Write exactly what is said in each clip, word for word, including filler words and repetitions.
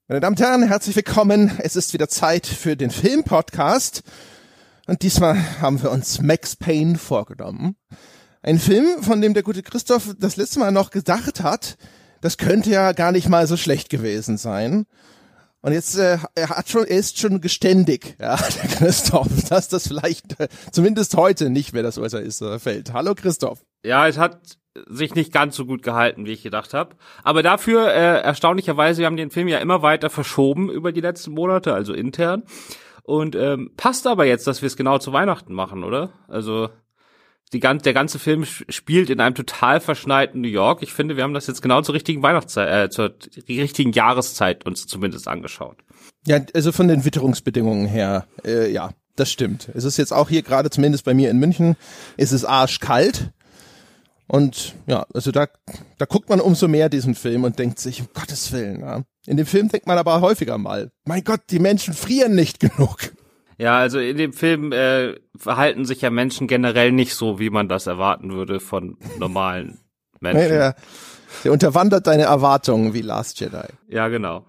Meine Damen und Herren, herzlich willkommen. Es ist wieder Zeit für den Film-Podcast. Und diesmal haben wir uns Max Payne vorgenommen. Ein Film, von dem der gute Christoph das letzte Mal noch gedacht hat, das könnte ja gar nicht mal so schlecht gewesen sein. Und jetzt, äh, er hat schon, er ist schon geständig, ja, der Christoph, dass das vielleicht äh, zumindest heute nicht mehr das Urteil ist, äh, fällt. Hallo Christoph. Ja, es hat sich nicht ganz so gut gehalten, wie ich gedacht habe. Aber dafür, äh, erstaunlicherweise, wir haben den Film ja immer weiter verschoben über die letzten Monate, also intern. Und ähm, passt aber jetzt, dass wir es genau zu Weihnachten machen, oder? Also die gan- der ganze Film spielt in einem total verschneiten New York. Ich finde, wir haben das jetzt genau zur richtigen Weihnachtszeit, äh, zur richtigen Jahreszeit uns zumindest angeschaut. Ja, also von den Witterungsbedingungen her, äh, ja, das stimmt. Es ist jetzt auch hier gerade, zumindest bei mir in München, ist es arschkalt. Und ja, also da, da guckt man umso mehr diesen Film und denkt sich, um Gottes Willen, ja. In dem Film denkt man aber häufiger mal, mein Gott, die Menschen frieren nicht genug. Ja, also in dem Film äh, verhalten sich ja Menschen generell nicht so, wie man das erwarten würde von normalen Menschen. Nee, der, der unterwandert deine Erwartungen wie Last Jedi. Ja, genau.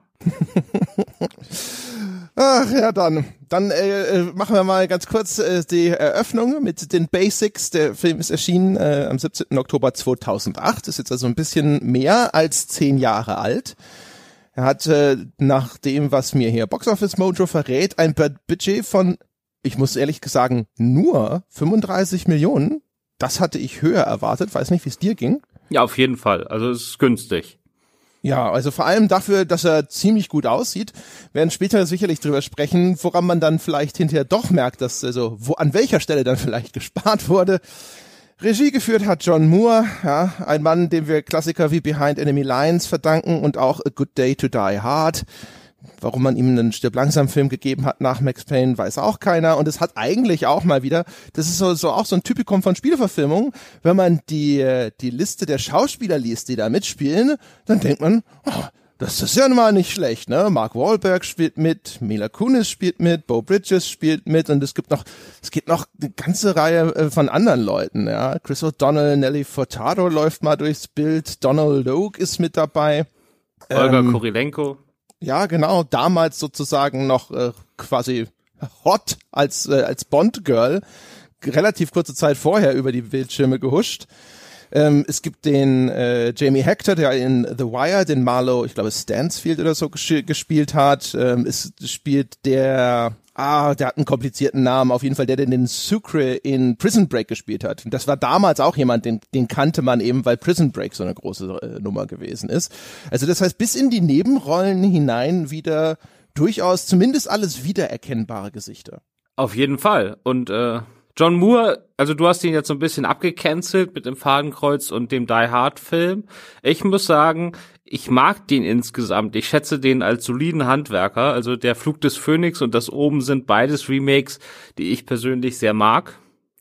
Ach ja, dann, dann äh, machen wir mal ganz kurz äh, die Eröffnung mit den Basics. Der Film ist erschienen äh, am siebzehnten Oktober zweitausendacht, ist jetzt also ein bisschen mehr als zehn Jahre alt. Er hat äh, nach dem, was mir hier Box Office Mojo verrät, ein Budget von, ich muss ehrlich sagen, nur fünfunddreißig Millionen. Das hatte ich höher erwartet, weiß nicht, wie es dir ging. Ja, auf jeden Fall. Also es ist günstig. Ja, also vor allem dafür, dass er ziemlich gut aussieht. Wir werden später sicherlich drüber sprechen, woran man dann vielleicht hinterher doch merkt, dass also wo an welcher Stelle dann vielleicht gespart wurde. Regie geführt hat John Moore, ja, ein Mann, dem wir Klassiker wie Behind Enemy Lines verdanken und auch A Good Day to Die Hard. Warum man ihm einen Stirb-langsam-Film gegeben hat nach Max Payne, weiß auch keiner. Und es hat eigentlich auch mal wieder, das ist so, so auch so ein Typikum von Spieleverfilmungen, wenn man die die Liste der Schauspieler liest, die da mitspielen, dann denkt man, oh, das ist ja mal nicht schlecht, ne? Mark Wahlberg spielt mit, Mila Kunis spielt mit, Beau Bridges spielt mit und es gibt noch, es gibt noch eine ganze Reihe von anderen Leuten, ja. Chris O'Donnell, Nelly Furtado läuft mal durchs Bild, Donald Logue ist mit dabei. Olga ähm, Kurilenko. Ja, genau, damals sozusagen noch äh, quasi hot als äh, als Bond-Girl, relativ kurze Zeit vorher über die Bildschirme gehuscht. Ähm, es gibt den äh, Jamie Hector, der in The Wire den Marlowe, ich glaube Stansfield oder so ges- gespielt hat. Ähm, es spielt der, ah, der hat einen komplizierten Namen, auf jeden Fall der, der den Sucre in Prison Break gespielt hat. Und das war damals auch jemand, den, den kannte man eben, weil Prison Break so eine große äh, Nummer gewesen ist. Also das heißt, bis in die Nebenrollen hinein wieder durchaus zumindest alles wiedererkennbare Gesichter. Auf jeden Fall. Und äh John Moore, also du hast ihn jetzt so ein bisschen abgecancelt mit dem Fadenkreuz und dem Die Hard Film. Ich muss sagen, ich mag den insgesamt. Ich schätze den als soliden Handwerker. Also der Flug des Phönix und das Omen sind beides Remakes, die ich persönlich sehr mag.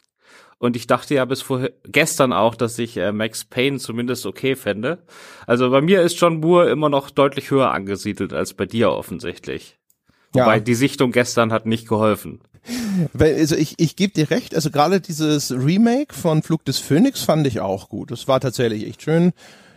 Und ich dachte ja bis vor gestern auch, dass ich äh, Max Payne zumindest okay fände. Also bei mir ist John Moore immer noch deutlich höher angesiedelt als bei dir offensichtlich. Ja. Wobei die Sichtung gestern hat nicht geholfen. Weil, also ich, ich gebe dir recht, also gerade dieses Remake von Flug des Phönix fand ich auch gut. Das war tatsächlich echt schön.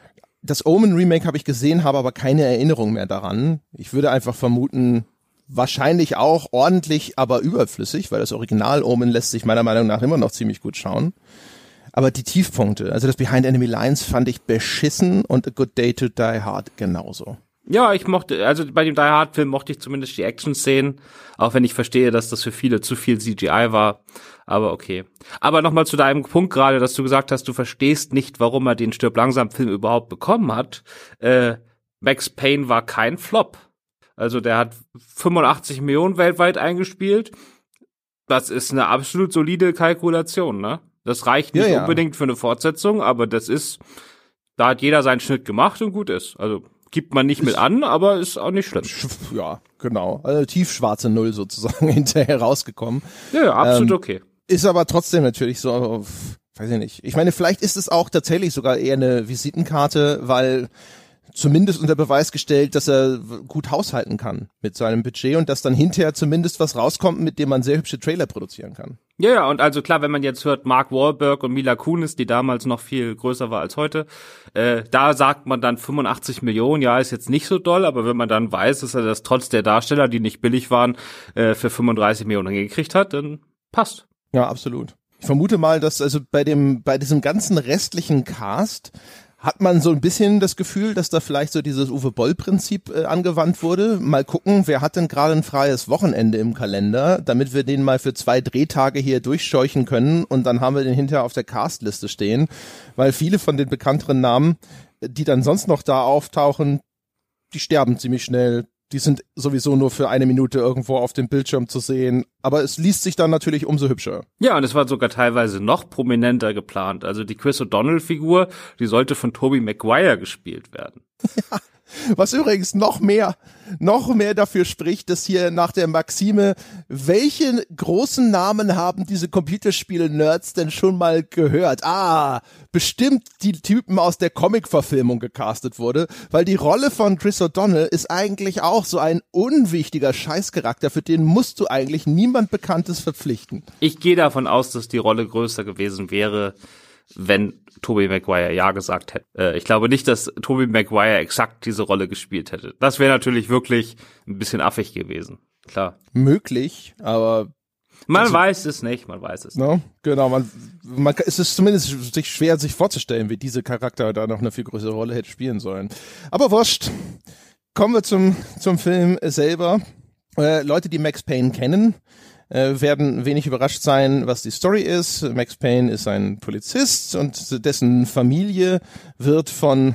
Das Omen-Remake habe ich gesehen, habe aber keine Erinnerung mehr daran. Ich würde einfach vermuten, wahrscheinlich auch ordentlich, aber überflüssig, weil das Original Omen lässt sich meiner Meinung nach immer noch ziemlich gut schauen. Aber die Tiefpunkte, also das Behind Enemy Lines fand ich beschissen und A Good Day to Die Hard genauso. Ja, ich mochte, also bei dem Die Hard Film mochte ich zumindest die Action-Szenen, auch wenn ich verstehe, dass das für viele zu viel C G I war, aber okay. Aber nochmal zu deinem Punkt gerade, dass du gesagt hast, du verstehst nicht, warum er den Stirb-langsam-Film überhaupt bekommen hat. Äh, Max Payne war kein Flop. Also der hat fünfundachtzig Millionen weltweit eingespielt. Das ist eine absolut solide Kalkulation, ne? Das reicht nicht ja, ja. unbedingt für eine Fortsetzung, aber das ist, da hat jeder seinen Schnitt gemacht und gut ist. Also gibt man nicht mit an, aber ist auch nicht schlimm. Ja, genau. Also tiefschwarze Null sozusagen hinterher rausgekommen. Ja, ja absolut ähm, okay. Ist aber trotzdem natürlich so, weiß ich nicht. Ich meine, vielleicht ist es auch tatsächlich sogar eher eine Visitenkarte, weil zumindest unter Beweis gestellt, dass er gut haushalten kann mit seinem Budget und dass dann hinterher zumindest was rauskommt, mit dem man sehr hübsche Trailer produzieren kann. Ja, ja, und also klar, wenn man jetzt hört, Mark Wahlberg und Mila Kunis, die damals noch viel größer war als heute, äh, da sagt man dann fünfundachtzig Millionen, ja, ist jetzt nicht so doll, aber wenn man dann weiß, dass er das trotz der Darsteller, die nicht billig waren, äh, für fünfunddreißig Millionen gekriegt hat, dann passt. Ja, absolut. Ich vermute mal, dass also bei dem, bei diesem ganzen restlichen Cast hat man so ein bisschen das Gefühl, dass da vielleicht so dieses Uwe-Boll-Prinzip äh, angewandt wurde. Mal gucken, wer hat denn gerade ein freies Wochenende im Kalender, damit wir den mal für zwei Drehtage hier durchscheuchen können und dann haben wir den hinterher auf der Castliste stehen, weil viele von den bekannteren Namen, die dann sonst noch da auftauchen, die sterben ziemlich schnell. Die sind sowieso nur für eine Minute irgendwo auf dem Bildschirm zu sehen. Aber es liest sich dann natürlich umso hübscher. Ja, und es war sogar teilweise noch prominenter geplant. Also die Chris O'Donnell-Figur, die sollte von Tobey Maguire gespielt werden. Ja, was übrigens noch mehr, noch mehr dafür spricht, dass hier nach der Maxime, welche großen Namen haben diese Computerspiele-Nerds denn schon mal gehört? Ah, bestimmt die Typen aus der Comic-Verfilmung gecastet wurde, weil die Rolle von Chris O'Donnell ist eigentlich auch so ein unwichtiger Scheißcharakter, für den musst du eigentlich niemand Bekanntes verpflichten. Ich gehe davon aus, dass die Rolle größer gewesen wäre, wenn Tobey Maguire ja gesagt hätte. Äh, ich glaube nicht, dass Tobey Maguire exakt diese Rolle gespielt hätte. Das wäre natürlich wirklich ein bisschen affig gewesen. Klar. Möglich, aber man also, weiß es nicht, man weiß es no, nicht. Genau, man, man, es ist zumindest sich schwer, sich vorzustellen, wie diese Charakter da noch eine viel größere Rolle hätte spielen sollen. Aber wurscht. Kommen wir zum, zum Film selber. Äh, Leute, die Max Payne kennen, äh, werden wenig überrascht sein, was die Story ist. Max Payne ist ein Polizist und dessen Familie wird von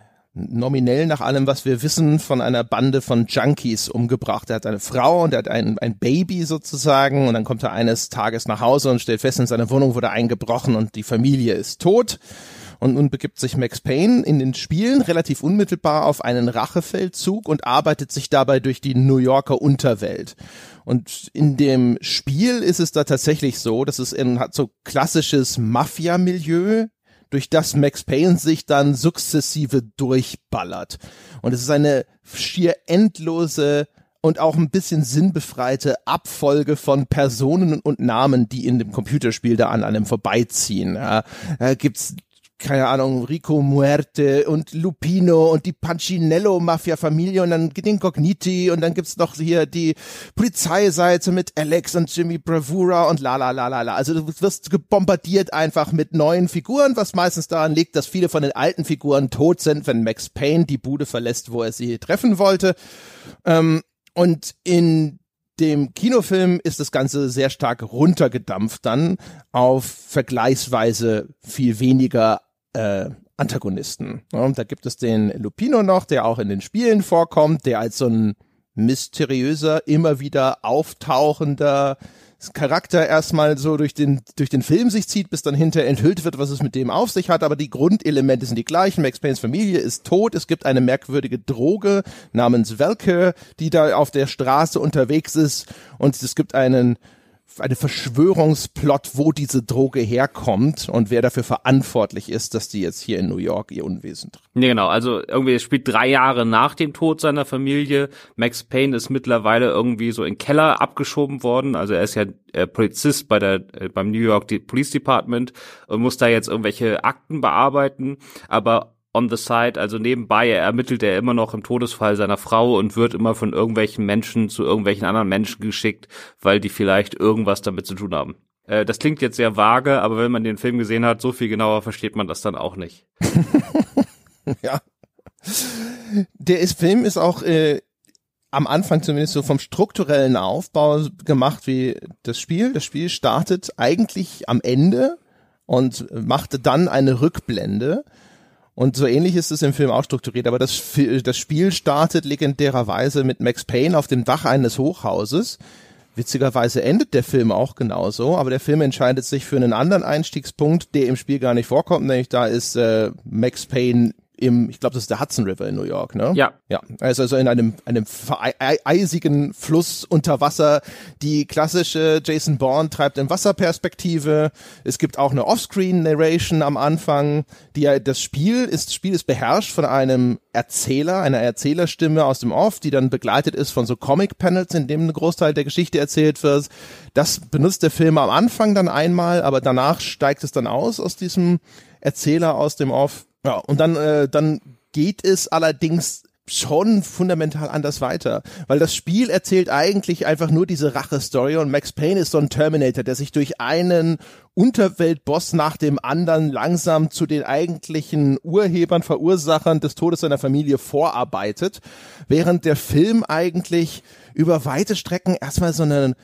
nominell nach allem, was wir wissen, von einer Bande von Junkies umgebracht. Er hat eine Frau und er hat ein, ein Baby sozusagen und dann kommt er eines Tages nach Hause und stellt fest, in seiner Wohnung wurde eingebrochen und die Familie ist tot. Und nun begibt sich Max Payne in den Spielen relativ unmittelbar auf einen Rachefeldzug und arbeitet sich dabei durch die New Yorker Unterwelt. Und in dem Spiel ist es da tatsächlich so, dass es in, hat so klassisches Mafia-Milieu, durch das Max Payne sich dann sukzessive durchballert. Und es ist eine schier endlose und auch ein bisschen sinnbefreite Abfolge von Personen und Namen, die in dem Computerspiel da an einem vorbeiziehen. Ja, da gibt's keine Ahnung, Rico Muerte und Lupino und die Pancinello-Mafia-Familie und dann den Cogniti und dann gibt's noch hier die Polizeiseite mit Alex und Jimmy Bravura und la la la la la. Also du wirst gebombardiert einfach mit neuen Figuren, was meistens daran liegt, dass viele von den alten Figuren tot sind, wenn Max Payne die Bude verlässt, wo er sie treffen wollte. Ähm, und in dem Kinofilm ist das Ganze sehr stark runtergedampft dann auf vergleichsweise viel weniger äh, Antagonisten. Ja, da gibt es den Lupino noch, der auch in den Spielen vorkommt, der als so ein mysteriöser, immer wieder auftauchender Charakter erstmal so durch den durch den Film sich zieht, bis dann hinterher enthüllt wird, was es mit dem auf sich hat, aber die Grundelemente sind die gleichen. Max Paynes Familie ist tot, es gibt eine merkwürdige Droge namens Velker, die da auf der Straße unterwegs ist und es gibt einen eine Verschwörungsplot, wo diese Droge herkommt und wer dafür verantwortlich ist, dass die jetzt hier in New York ihr Unwesen treibt. Ja, genau. Also irgendwie, es spielt drei Jahre nach dem Tod seiner Familie. Max Payne ist mittlerweile irgendwie so in den Keller abgeschoben worden. Also er ist ja äh, Polizist bei der äh, beim New York Police Department und muss da jetzt irgendwelche Akten bearbeiten. Aber on the side, also nebenbei, er ermittelt er immer noch im Todesfall seiner Frau und wird immer von irgendwelchen Menschen zu irgendwelchen anderen Menschen geschickt, weil die vielleicht irgendwas damit zu tun haben. Äh, das klingt jetzt sehr vage, aber wenn man den Film gesehen hat, so viel genauer versteht man das dann auch nicht. Ja. Der ist, Film ist auch äh, am Anfang zumindest so vom strukturellen Aufbau gemacht wie das Spiel. Das Spiel startet eigentlich am Ende und machte dann eine Rückblende. Und so ähnlich ist es im Film auch strukturiert, aber das, das Spiel startet legendärerweise mit Max Payne auf dem Dach eines Hochhauses. Witzigerweise endet der Film auch genauso, aber der Film entscheidet sich für einen anderen Einstiegspunkt, der im Spiel gar nicht vorkommt, nämlich da ist äh, Max Payne im, ich glaube, das ist der Hudson River in New York, ne? Ja. Ja, also, also in einem, einem eisigen Fluss unter Wasser. Die klassische Jason Bourne treibt in Wasserperspektive. Es gibt auch eine Offscreen-Narration am Anfang. Die, das Spiel ist, Spiel ist beherrscht von einem Erzähler, einer Erzählerstimme aus dem Off, die dann begleitet ist von so Comic-Panels, in dem ein Großteil der Geschichte erzählt wird. Das benutzt der Film am Anfang dann einmal, aber danach steigt es dann aus, aus diesem Erzähler aus dem Off. Ja, und dann, äh, dann geht es allerdings schon fundamental anders weiter, weil das Spiel erzählt eigentlich einfach nur diese Rache-Story und Max Payne ist so ein Terminator, der sich durch einen Unterweltboss nach dem anderen langsam zu den eigentlichen Urhebern, Verursachern des Todes seiner Familie vorarbeitet, während der Film eigentlich über weite Strecken erstmal so einen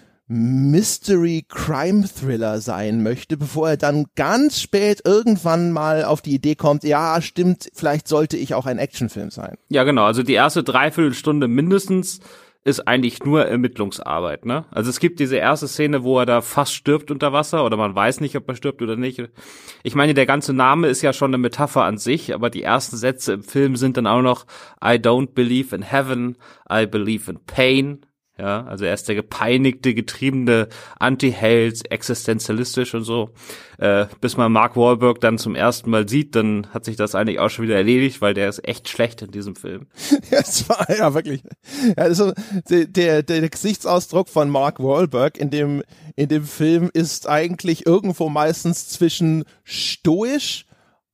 Mystery-Crime-Thriller sein möchte, bevor er dann ganz spät irgendwann mal auf die Idee kommt, ja, stimmt, vielleicht sollte ich auch ein Actionfilm sein. Ja, genau, also die erste Dreiviertelstunde mindestens ist eigentlich nur Ermittlungsarbeit, ne? Also es gibt diese erste Szene, wo er da fast stirbt unter Wasser oder man weiß nicht, ob er stirbt oder nicht. Ich meine, der ganze Name ist ja schon eine Metapher an sich, aber die ersten Sätze im Film sind dann auch noch I don't believe in heaven, I believe in pain. Ja, also er ist der gepeinigte, getriebene Anti-Held, existenzialistisch und so. Äh, bis man Mark Wahlberg dann zum ersten Mal sieht, dann hat sich das eigentlich auch schon wieder erledigt, weil der ist echt schlecht in diesem Film. Ja, es war ja wirklich. Ja, also der, der, der Gesichtsausdruck von Mark Wahlberg in dem in dem Film ist eigentlich irgendwo meistens zwischen stoisch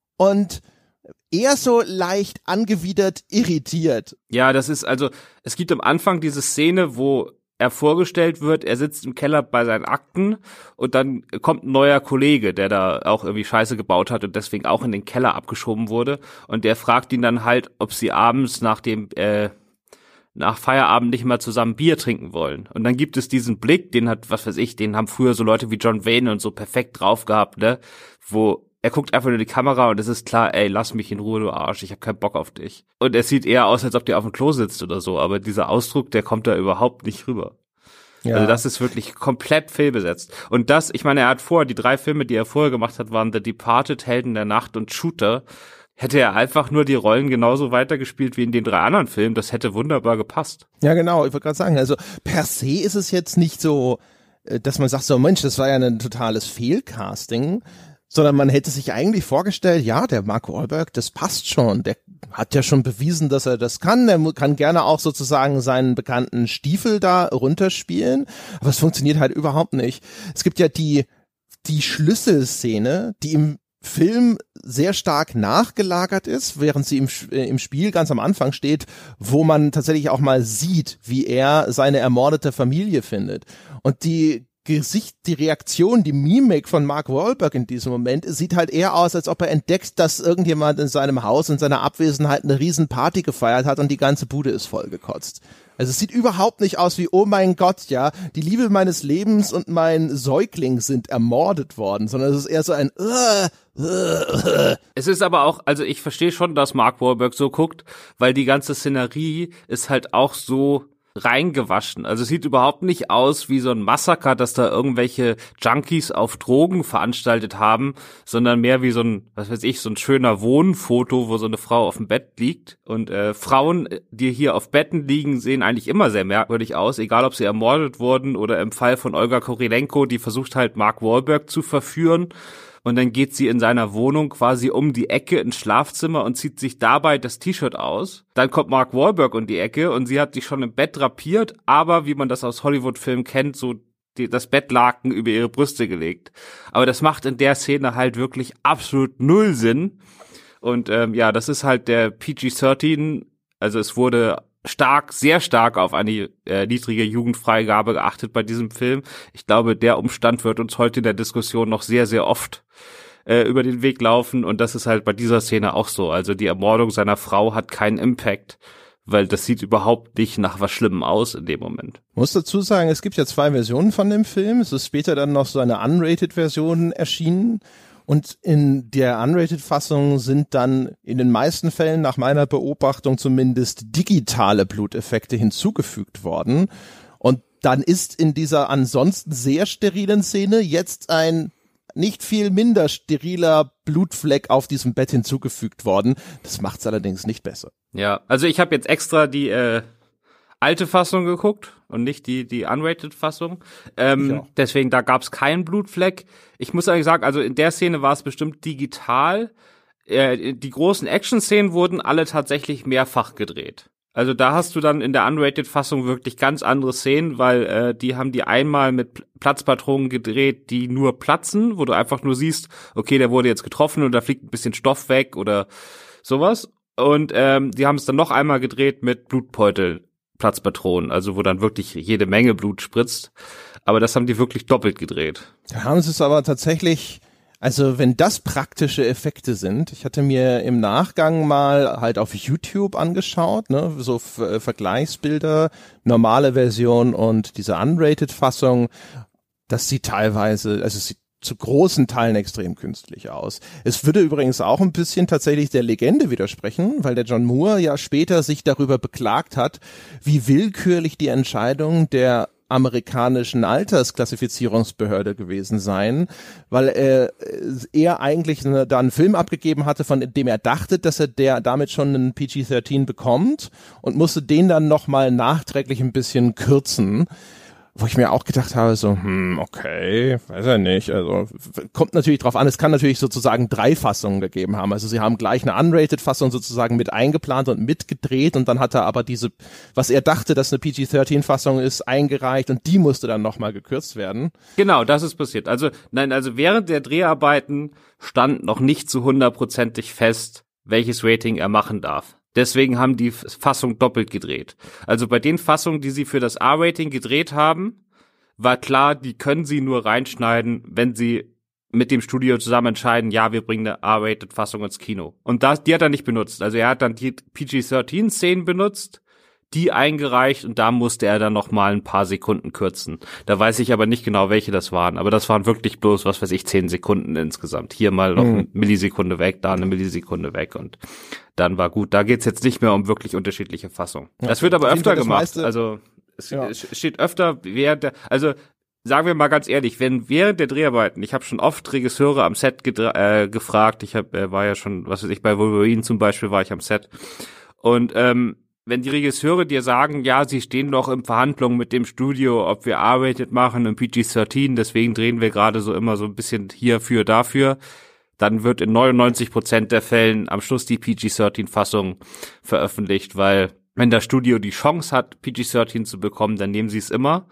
und eher so leicht angewidert, irritiert. Ja, das ist also, es gibt am Anfang diese Szene, wo er vorgestellt wird, er sitzt im Keller bei seinen Akten und dann kommt ein neuer Kollege, der da auch irgendwie Scheiße gebaut hat und deswegen auch in den Keller abgeschoben wurde und der fragt ihn dann halt, ob sie abends nach dem, äh, nach Feierabend nicht mal zusammen Bier trinken wollen. Und dann gibt es diesen Blick, den hat, was weiß ich, den haben früher so Leute wie John Wayne und so perfekt drauf gehabt, ne, wo er guckt einfach nur die Kamera und es ist klar, ey, lass mich in Ruhe, du Arsch, ich hab keinen Bock auf dich. Und es sieht eher aus, als ob der auf dem Klo sitzt oder so, aber dieser Ausdruck, der kommt da überhaupt nicht rüber. Ja. Also das ist wirklich komplett fehlbesetzt. Und das, ich meine, er hat vorher, die drei Filme, die er vorher gemacht hat, waren The Departed, Helden der Nacht und Shooter. Hätte er einfach nur die Rollen genauso weitergespielt wie in den drei anderen Filmen, das hätte wunderbar gepasst. Ja, genau, ich wollte gerade sagen, also per se ist es jetzt nicht so, dass man sagt, so Mensch, das war ja ein totales Fehlcasting, sondern man hätte sich eigentlich vorgestellt, ja, der Mark Wahlberg, das passt schon, der hat ja schon bewiesen, dass er das kann, der kann gerne auch sozusagen seinen bekannten Stiefel da runterspielen, aber es funktioniert halt überhaupt nicht. Es gibt ja die, die Schlüsselszene, die im Film sehr stark nachgelagert ist, während sie im, äh, im Spiel ganz am Anfang steht, wo man tatsächlich auch mal sieht, wie er seine ermordete Familie findet. Und die Gesicht, die Reaktion, die Mimik von Mark Wahlberg in diesem Moment sieht halt eher aus, als ob er entdeckt, dass irgendjemand in seinem Haus in seiner Abwesenheit eine riesen Party gefeiert hat und die ganze Bude ist vollgekotzt. Also es sieht überhaupt nicht aus wie, oh mein Gott, ja, die Liebe meines Lebens und mein Säugling sind ermordet worden, sondern es ist eher so ein uh, uh, uh. Es ist aber auch, also ich verstehe schon, dass Mark Wahlberg so guckt, weil die ganze Szenerie ist halt auch so reingewaschen. Also es sieht überhaupt nicht aus wie so ein Massaker, dass da irgendwelche Junkies auf Drogen veranstaltet haben, sondern mehr wie so ein, was weiß ich, so ein schöner Wohnfoto, wo so eine Frau auf dem Bett liegt. Und äh, Frauen, die hier auf Betten liegen, sehen eigentlich immer sehr merkwürdig aus, egal ob sie ermordet wurden oder im Fall von Olga Kurilenko, die versucht halt Mark Wahlberg zu verführen. Und dann geht sie in seiner Wohnung quasi um die Ecke ins Schlafzimmer und zieht sich dabei das T-Shirt aus. Dann kommt Mark Wahlberg um die Ecke und sie hat sich schon im Bett drapiert, aber wie man das aus Hollywood-Filmen kennt, so die, das Bettlaken über ihre Brüste gelegt. Aber das macht in der Szene halt wirklich absolut null Sinn. Und ähm, ja, das ist halt der P G dreizehn, also es wurde stark, sehr stark auf eine äh, niedrige Jugendfreigabe geachtet bei diesem Film. Ich glaube, der Umstand wird uns heute in der Diskussion noch sehr, sehr oft äh, über den Weg laufen und das ist halt bei dieser Szene auch so. Also die Ermordung seiner Frau hat keinen Impact, weil das sieht überhaupt nicht nach was Schlimmem aus in dem Moment. Ich muss dazu sagen, es gibt ja zwei Versionen von dem Film. Es ist später dann noch so eine Unrated-Version erschienen. Und in der Unrated-Fassung sind dann in den meisten Fällen, nach meiner Beobachtung zumindest, digitale Bluteffekte hinzugefügt worden. Und dann ist in dieser ansonsten sehr sterilen Szene jetzt ein nicht viel minder steriler Blutfleck auf diesem Bett hinzugefügt worden. Das macht's allerdings nicht besser. Ja, also ich habe jetzt extra die äh, alte Fassung geguckt und nicht die die unrated Fassung. Ähm, deswegen, da gab's keinen Blutfleck. Ich muss eigentlich sagen, also in der Szene war es bestimmt digital. Äh, die großen Action-Szenen wurden alle tatsächlich mehrfach gedreht. Also da hast du dann in der Unrated-Fassung wirklich ganz andere Szenen, weil äh, die haben die einmal mit Platzpatronen gedreht, die nur platzen, wo du einfach nur siehst, okay, der wurde jetzt getroffen und da fliegt ein bisschen Stoff weg oder sowas. Und ähm, die haben es dann noch einmal gedreht mit Blutbeutel-Platzpatronen, also wo dann wirklich jede Menge Blut spritzt. Aber das haben die wirklich doppelt gedreht. Da haben sie es aber tatsächlich... Also wenn das praktische Effekte sind, ich hatte mir im Nachgang mal halt auf YouTube angeschaut, ne, so F- Vergleichsbilder, normale Version und diese Unrated-Fassung, das sieht teilweise, also es sieht zu großen Teilen extrem künstlich aus. Es würde übrigens auch ein bisschen tatsächlich der Legende widersprechen, weil der John Moore ja später sich darüber beklagt hat, wie willkürlich die Entscheidung der amerikanischen Altersklassifizierungsbehörde gewesen sein, weil er, er eigentlich eine, da einen Film abgegeben hatte, von dem er dachte, dass er der damit schon einen P G dreizehn bekommt und musste den dann nochmal nachträglich ein bisschen kürzen. Wo ich mir auch gedacht habe, so, hm, okay, weiß ja nicht, also kommt natürlich drauf an, es kann natürlich sozusagen drei Fassungen gegeben haben, also sie haben gleich eine Unrated-Fassung sozusagen mit eingeplant und mitgedreht und dann hat er aber diese, was er dachte, dass eine P G dreizehn-Fassung ist, eingereicht und die musste dann nochmal gekürzt werden. Genau, das ist passiert. Also, nein, also während der Dreharbeiten stand noch nicht zu hundertprozentig fest, welches Rating er machen darf. Deswegen haben die Fassung doppelt gedreht. Also bei den Fassungen, die sie für das R-Rating gedreht haben, war klar, die können sie nur reinschneiden, wenn sie mit dem Studio zusammen entscheiden, ja, wir bringen eine R-Rated-Fassung ins Kino. Und das, die hat er nicht benutzt. Also er hat dann die P G dreizehn-Szenen benutzt, die eingereicht und da musste er dann noch mal ein paar Sekunden kürzen. Da weiß ich aber nicht genau, welche das waren. Aber das waren wirklich bloß, was weiß ich, zehn Sekunden insgesamt. Hier mal noch eine Millisekunde weg, da eine Millisekunde weg und dann war gut. Da geht's jetzt nicht mehr um wirklich unterschiedliche Fassungen. Ja, das wird aber öfter gemacht. Meiste, also es, ja. es steht öfter während der, also sagen wir mal ganz ehrlich, wenn während der Dreharbeiten, ich habe schon oft Regisseure am Set gedra- äh, gefragt, ich hab, äh, war ja schon, was weiß ich, bei Wolverine zum Beispiel war ich am Set und ähm, wenn die Regisseure dir sagen, ja, sie stehen noch in Verhandlungen mit dem Studio, ob wir R-Rated machen und P G dreizehn, deswegen drehen wir gerade so immer so ein bisschen hierfür, dafür, dann wird in neunundneunzig Prozent der Fällen am Schluss die P G dreizehn-Fassung veröffentlicht, weil wenn das Studio die Chance hat, P G dreizehn zu bekommen, dann nehmen sie es immer,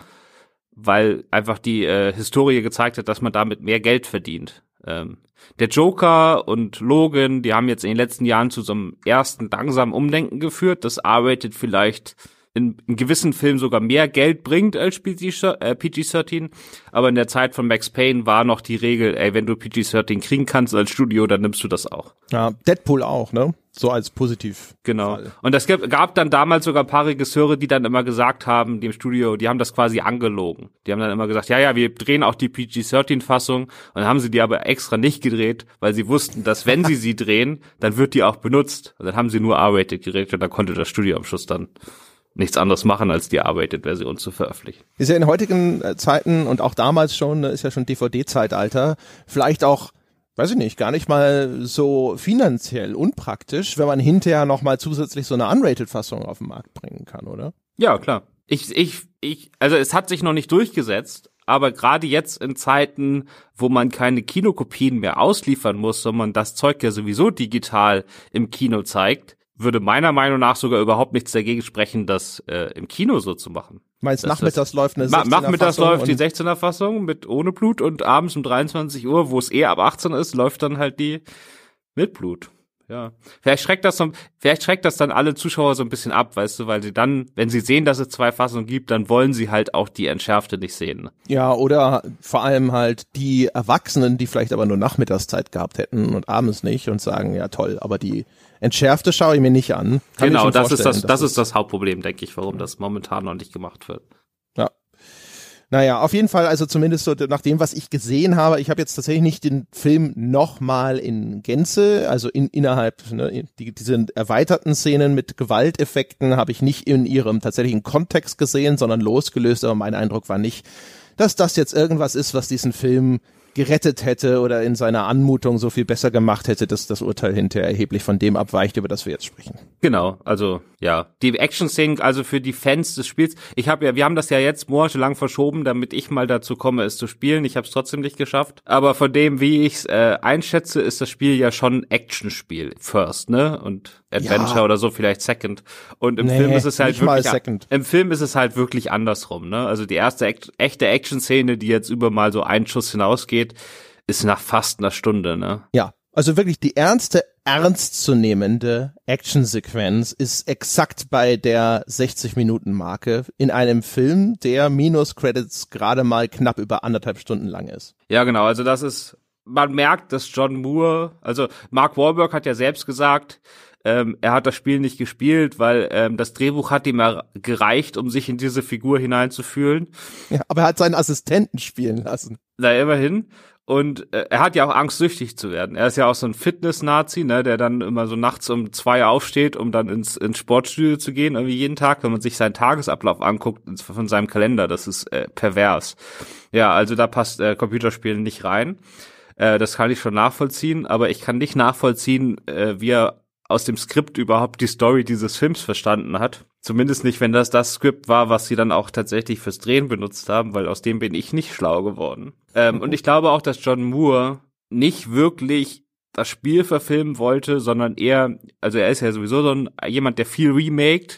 weil einfach die äh, Historie gezeigt hat, dass man damit mehr Geld verdient. Ähm, der Joker und Logan, die haben jetzt in den letzten Jahren zu so einem ersten langsamen Umdenken geführt, dass R-Rated vielleicht in, in gewissen Filmen sogar mehr Geld bringt als P G dreizehn, aber in der Zeit von Max Payne war noch die Regel, ey, wenn du P G dreizehn kriegen kannst als Studio, dann nimmst du das auch. Ja, Deadpool auch, ne? So als positiv. Genau. Fall. Und es gab, gab dann damals sogar ein paar Regisseure, die dann immer gesagt haben, dem Studio, die haben das quasi angelogen. Die haben dann immer gesagt, ja, ja, wir drehen auch die P G dreizehn-Fassung und dann haben sie die aber extra nicht gedreht, weil sie wussten, dass wenn sie sie drehen, dann wird die auch benutzt. Und dann haben sie nur R-Rated gedreht und dann konnte das Studio am Schluss dann nichts anderes machen, als die R-Rated-Version zu veröffentlichen. Ist ja in heutigen Zeiten und auch damals schon, ist ja schon D V D-Zeitalter, vielleicht auch, weiß ich nicht, gar nicht mal so finanziell unpraktisch, wenn man hinterher noch mal zusätzlich so eine Unrated-Fassung auf den Markt bringen kann, oder? Ja, klar. Ich, ich, ich, also es hat sich noch nicht durchgesetzt, aber gerade jetzt in Zeiten, wo man keine Kinokopien mehr ausliefern muss, sondern das Zeug ja sowieso digital im Kino zeigt, würde meiner Meinung nach sogar überhaupt nichts dagegen sprechen, das äh, im Kino so zu machen. Meinst du, nachmittags läuft eine sechzehner Nachmittags läuft die sechzehner Fassung mit ohne Blut und abends um dreiundzwanzig Uhr, wo es eh ab achtzehn ist, läuft dann halt die mit Blut. Ja. Vielleicht schreckt das so, vielleicht schreckt das dann alle Zuschauer so ein bisschen ab, weißt du, weil sie dann, wenn sie sehen, dass es zwei Fassungen gibt, dann wollen sie halt auch die entschärfte nicht sehen. Ja, oder vor allem halt die Erwachsenen, die vielleicht aber nur Nachmittagszeit gehabt hätten und abends nicht und sagen, ja toll, aber die entschärfte schaue ich mir nicht an. Kann genau, das ist das, das ist das Hauptproblem, denke ich, warum das momentan noch nicht gemacht wird. Ja. Naja, auf jeden Fall, also zumindest so nach dem, was ich gesehen habe, ich habe jetzt tatsächlich nicht den Film nochmal in Gänze, also in innerhalb, ne, die, diese erweiterten Szenen mit Gewalteffekten habe ich nicht in ihrem tatsächlichen Kontext gesehen, sondern losgelöst, aber mein Eindruck war nicht, dass das jetzt irgendwas ist, was diesen Film gerettet hätte oder in seiner Anmutung so viel besser gemacht hätte, dass das Urteil hinterher erheblich von dem abweicht, über das wir jetzt sprechen. Genau, also ja, die Action-Szenen, also für die Fans des Spiels, ich habe ja, wir haben das ja jetzt monatelang verschoben, damit ich mal dazu komme, es zu spielen. Ich habe es trotzdem nicht geschafft. Aber von dem, wie ich es äh, einschätze, ist das Spiel ja schon ein Action-Spiel first, ne? Und Adventure ja. oder so vielleicht second. Und im nee, Film ist es halt wirklich second. Im Film ist es halt wirklich andersrum, ne? Also die erste act- echte Action-Szene, die jetzt über mal so einen Schuss hinausgeht, ist nach fast einer Stunde, ne? Ja, also wirklich die ernste, ernstzunehmende Actionsequenz ist exakt bei der sechzig-Minuten-Marke in einem Film, der minus Credits gerade mal knapp über anderthalb Stunden lang ist. Ja, genau, also das ist, man merkt, dass John Moore, also Mark Wahlberg hat ja selbst gesagt, ähm, er hat das Spiel nicht gespielt, weil ähm, das Drehbuch hat ihm gereicht, um sich in diese Figur hineinzufühlen. Ja, aber er hat seinen Assistenten spielen lassen. Na, immerhin. Und äh, er hat ja auch Angst, süchtig zu werden. Er ist ja auch so ein Fitness-Nazi, ne, der dann immer so nachts um zwei aufsteht, um dann ins, ins Sportstudio zu gehen, irgendwie jeden Tag, wenn man sich seinen Tagesablauf anguckt von seinem Kalender. Das ist äh, pervers. Ja, also da passt äh, Computerspielen nicht rein. Äh, das kann ich schon nachvollziehen, aber ich kann nicht nachvollziehen, äh, wie er aus dem Skript überhaupt die Story dieses Films verstanden hat. Zumindest nicht, wenn das das Skript war, was sie dann auch tatsächlich fürs Drehen benutzt haben, weil aus dem bin ich nicht schlau geworden. Ähm, und ich glaube auch, dass John Moore nicht wirklich das Spiel verfilmen wollte, sondern eher, also er ist ja sowieso so ein, jemand, der viel remaked,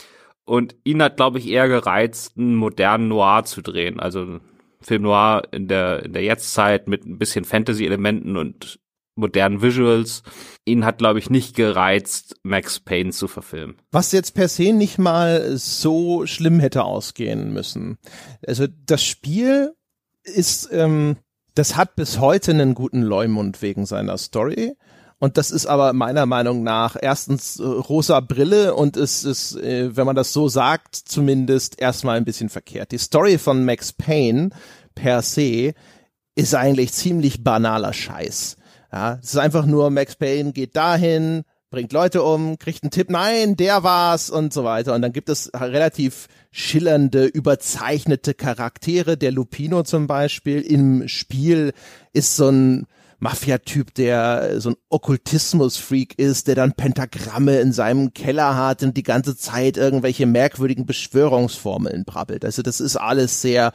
und ihn hat, glaube ich, eher gereizt, einen modernen Noir zu drehen. Also Film Noir in der, in der Jetztzeit mit ein bisschen Fantasy-Elementen und modernen Visuals. Ihn hat, glaube ich, nicht gereizt, Max Payne zu verfilmen. Was jetzt per se nicht mal so schlimm hätte ausgehen müssen. Also das Spiel ist, ähm, das hat bis heute einen guten Leumund wegen seiner Story. Und das ist aber meiner Meinung nach erstens äh, rosa Brille, und es ist, äh, wenn man das so sagt, zumindest erstmal ein bisschen verkehrt. Die Story von Max Payne per se ist eigentlich ziemlich banaler Scheiß. Ja, es ist einfach nur, Max Payne geht dahin, bringt Leute um, kriegt einen Tipp, nein, der war's und so weiter. Und dann gibt es relativ schillernde, überzeichnete Charaktere. Der Lupino zum Beispiel im Spiel ist so ein Mafia-Typ, der so ein Okkultismus-Freak ist, der dann Pentagramme in seinem Keller hat und die ganze Zeit irgendwelche merkwürdigen Beschwörungsformeln brabbelt. Also das ist alles sehr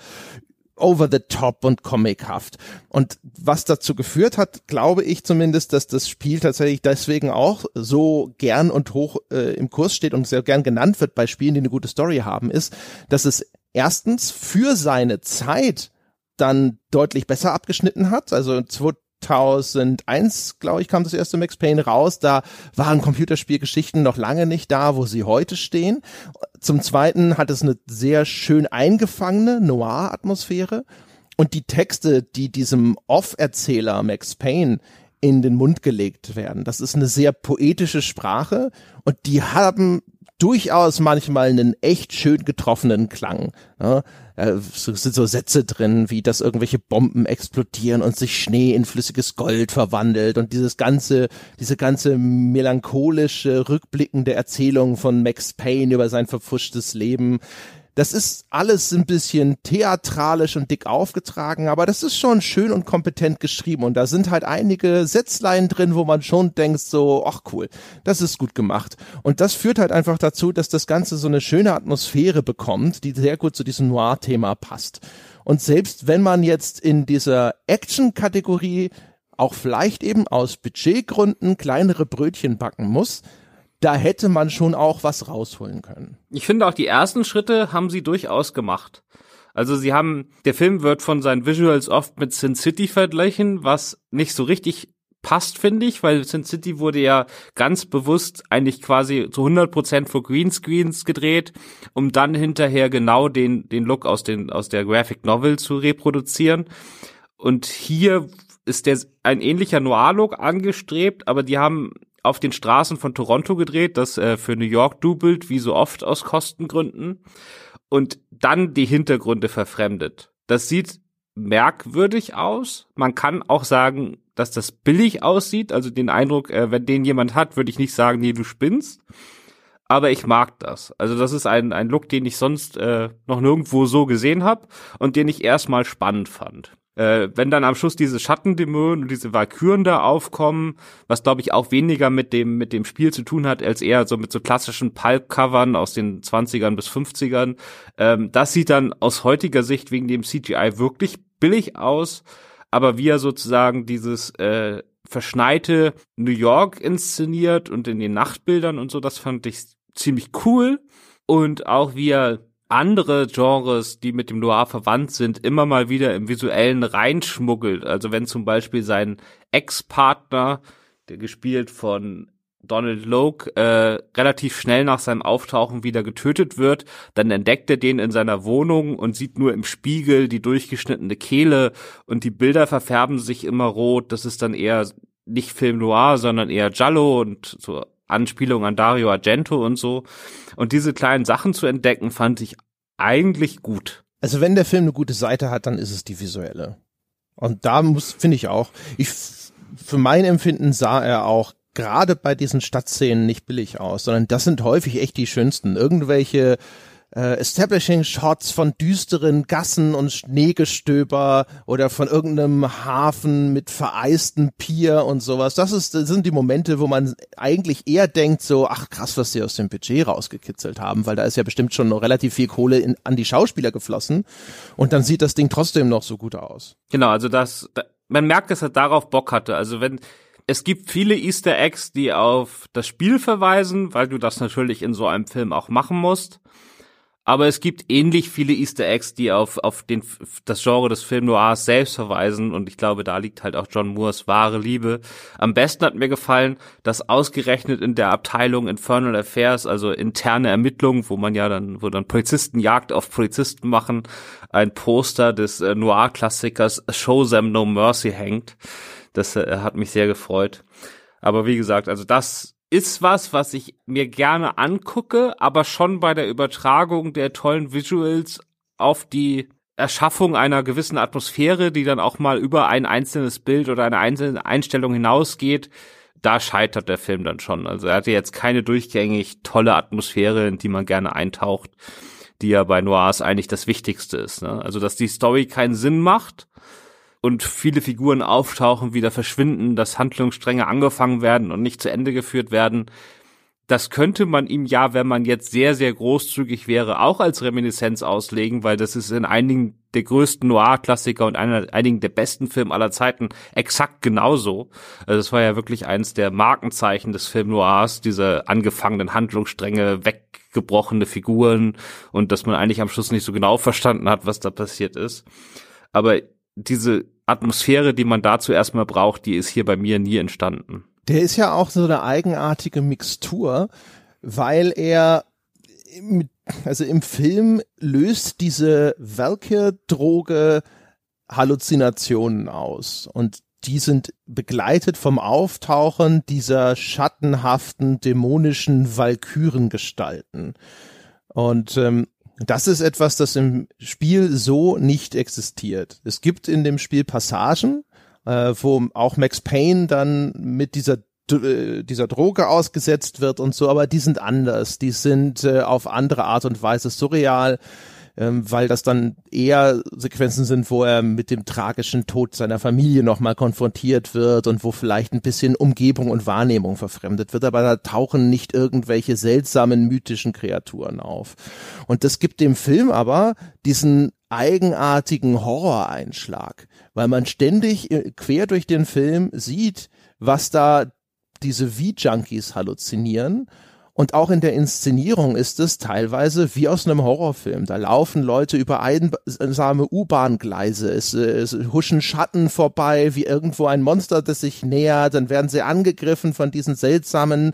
over the top und comichaft. Und was dazu geführt hat, glaube ich zumindest, dass das Spiel tatsächlich deswegen auch so gern und hoch äh, im Kurs steht und sehr gern genannt wird bei Spielen, die eine gute Story haben, ist, dass es erstens für seine Zeit dann deutlich besser abgeschnitten hat. Also zweitausendeins, glaube ich, kam das erste Max Payne raus. Da waren Computerspielgeschichten noch lange nicht da, wo sie heute stehen. Zum Zweiten hat es eine sehr schön eingefangene Noir-Atmosphäre. Und die Texte, die diesem Off-Erzähler Max Payne in den Mund gelegt werden, das ist eine sehr poetische Sprache, und die haben durchaus manchmal einen echt schön getroffenen Klang. Ja, es sind so Sätze drin, wie dass irgendwelche Bomben explodieren und sich Schnee in flüssiges Gold verwandelt, und dieses ganze, diese ganze melancholische, rückblickende Erzählung von Max Payne über sein verpfuschtes Leben. Das ist alles ein bisschen theatralisch und dick aufgetragen, aber das ist schon schön und kompetent geschrieben, und da sind halt einige Sätzlein drin, wo man schon denkt so, ach cool, das ist gut gemacht. Und das führt halt einfach dazu, dass das Ganze so eine schöne Atmosphäre bekommt, die sehr gut zu diesem Noir-Thema passt. Und selbst wenn man jetzt in dieser Action-Kategorie auch vielleicht eben aus Budgetgründen kleinere Brötchen backen muss, da hätte man schon auch was rausholen können. Ich finde auch, die ersten Schritte haben sie durchaus gemacht. Also sie haben, der Film wird von seinen Visuals oft mit Sin City verglichen, was nicht so richtig passt, finde ich, weil Sin City wurde ja ganz bewusst eigentlich quasi zu hundert Prozent vor Greenscreens gedreht, um dann hinterher genau den, den Look aus den, aus der Graphic Novel zu reproduzieren. Und hier ist der, ein ähnlicher Noir-Look angestrebt, aber die haben auf den Straßen von Toronto gedreht, das äh, für New York dubelt, wie so oft aus Kostengründen, und dann die Hintergründe verfremdet. Das sieht merkwürdig aus. Man kann auch sagen, dass das billig aussieht, also den Eindruck, äh, wenn den jemand hat, würde ich nicht sagen, nee, du spinnst. Aber ich mag das. Also das ist ein ein Look, den ich sonst äh, noch nirgendwo so gesehen habe und den ich erstmal spannend fand. Äh, wenn dann am Schluss diese Schattendämonen und diese Walküren da aufkommen, was glaube ich auch weniger mit dem mit dem Spiel zu tun hat, als eher so mit so klassischen Pulp-Covern aus den zwanzigern bis fünfzigern, ähm, das sieht dann aus heutiger Sicht wegen dem C G I wirklich billig aus, aber wie er sozusagen dieses äh, verschneite New York inszeniert und in den Nachtbildern und so, das fand ich ziemlich cool. Und auch wie er andere Genres, die mit dem Noir verwandt sind, immer mal wieder im Visuellen reinschmuggelt. Also wenn zum Beispiel sein Ex-Partner, der gespielt von Donald Logue, äh, relativ schnell nach seinem Auftauchen wieder getötet wird, dann entdeckt er den in seiner Wohnung und sieht nur im Spiegel die durchgeschnittene Kehle und die Bilder verfärben sich immer rot. Das ist dann eher nicht Film Noir, sondern eher Giallo und so Anspielung an Dario Argento und so. Und diese kleinen Sachen zu entdecken, fand ich eigentlich gut. Also wenn der Film eine gute Seite hat, dann ist es die visuelle. Und da muss, finde ich auch, ich, für mein Empfinden sah er auch gerade bei diesen Stadtszenen nicht billig aus, sondern das sind häufig echt die schönsten. Irgendwelche äh, Establishing Shots von düsteren Gassen und Schneegestöber oder von irgendeinem Hafen mit vereisten Pier und sowas. Das ist, das sind die Momente, wo man eigentlich eher denkt so, ach krass, was sie aus dem Budget rausgekitzelt haben, weil da ist ja bestimmt schon noch relativ viel Kohle in, an die Schauspieler geflossen und dann sieht das Ding trotzdem noch so gut aus. Genau, also das, da, man merkt, dass er darauf Bock hatte. Also wenn, es gibt viele Easter Eggs, die auf das Spiel verweisen, weil du das natürlich in so einem Film auch machen musst. Aber es gibt ähnlich viele Easter Eggs, die auf auf den das Genre des Film Noirs selbst verweisen und ich glaube, da liegt halt auch John Moores wahre Liebe. Am besten hat mir gefallen, dass ausgerechnet in der Abteilung Infernal Affairs, also interne Ermittlungen, wo man ja dann, wo dann Polizisten Jagd auf Polizisten machen, ein Poster des äh, Noir-Klassikers Show Them No Mercy hängt. Das äh, hat mich sehr gefreut. Aber wie gesagt, also das ist was, was ich mir gerne angucke, aber schon bei der Übertragung der tollen Visuals auf die Erschaffung einer gewissen Atmosphäre, die dann auch mal über ein einzelnes Bild oder eine einzelne Einstellung hinausgeht, da scheitert der Film dann schon. Also er hatte jetzt keine durchgängig tolle Atmosphäre, in die man gerne eintaucht, die ja bei Noirs eigentlich das Wichtigste ist, ne? Also dass die Story keinen Sinn macht und viele Figuren auftauchen, wieder verschwinden, dass Handlungsstränge angefangen werden und nicht zu Ende geführt werden. Das könnte man ihm ja, wenn man jetzt sehr, sehr großzügig wäre, auch als Reminiszenz auslegen, weil das ist in einigen der größten Noir-Klassiker und einer, einigen der besten Filme aller Zeiten exakt genauso. Also es war ja wirklich eines der Markenzeichen des Film Noirs, diese angefangenen Handlungsstränge, weggebrochene Figuren und dass man eigentlich am Schluss nicht so genau verstanden hat, was da passiert ist. Aber diese Atmosphäre, die man dazu erstmal braucht, die ist hier bei mir nie entstanden. Der ist ja auch so eine eigenartige Mixtur, weil er, mit, also im Film löst diese Valkyr-Droge Halluzinationen aus und die sind begleitet vom Auftauchen dieser schattenhaften, dämonischen Walkürengestalten. Und ähm, das ist etwas, das im Spiel so nicht existiert. Es gibt in dem Spiel Passagen, äh, wo auch Max Payne dann mit dieser äh, dieser Droge ausgesetzt wird und so, aber die sind anders. Die sind äh, auf andere Art und Weise surreal, ähm, weil das dann eher Sequenzen sind, wo er mit dem tragischen Tod seiner Familie nochmal konfrontiert wird und wo vielleicht ein bisschen Umgebung und Wahrnehmung verfremdet wird, aber da tauchen nicht irgendwelche seltsamen mythischen Kreaturen auf. Und das gibt dem Film aber diesen eigenartigen Horroreinschlag, weil man ständig quer durch den Film sieht, was da diese V-Junkies halluzinieren. Und auch in der Inszenierung ist es teilweise wie aus einem Horrorfilm. Da laufen Leute über einsame U-Bahn-Gleise, es, es huschen Schatten vorbei, wie irgendwo ein Monster, das sich nähert, dann werden sie angegriffen von diesen seltsamen,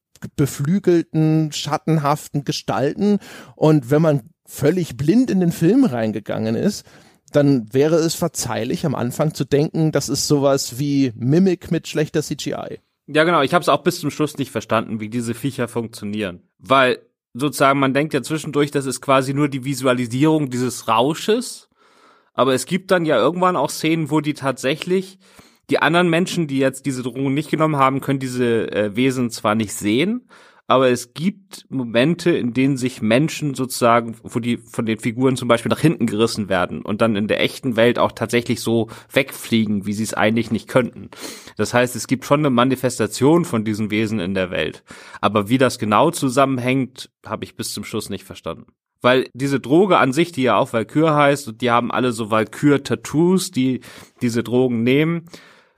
beflügelten, schattenhaften Gestalten. Und wenn man völlig blind in den Film reingegangen ist, dann wäre es verzeihlich, am Anfang zu denken, das ist sowas wie Mimic mit schlechter C G I. Ja, genau. Ich habe es auch bis zum Schluss nicht verstanden, wie diese Viecher funktionieren. Weil sozusagen, man denkt ja zwischendurch, das ist quasi nur die Visualisierung dieses Rausches. Aber es gibt dann ja irgendwann auch Szenen, wo die tatsächlich, die anderen Menschen, die jetzt diese Drohung nicht genommen haben, können diese äh, Wesen zwar nicht sehen, aber es gibt Momente, in denen sich Menschen sozusagen, wo die von den Figuren zum Beispiel nach hinten gerissen werden und dann in der echten Welt auch tatsächlich so wegfliegen, wie sie es eigentlich nicht könnten. Das heißt, es gibt schon eine Manifestation von diesen Wesen in der Welt. Aber wie das genau zusammenhängt, habe ich bis zum Schluss nicht verstanden. Weil diese Droge an sich, die ja auch Valkyr heißt, und die haben alle so Valkyr-Tattoos, die diese Drogen nehmen,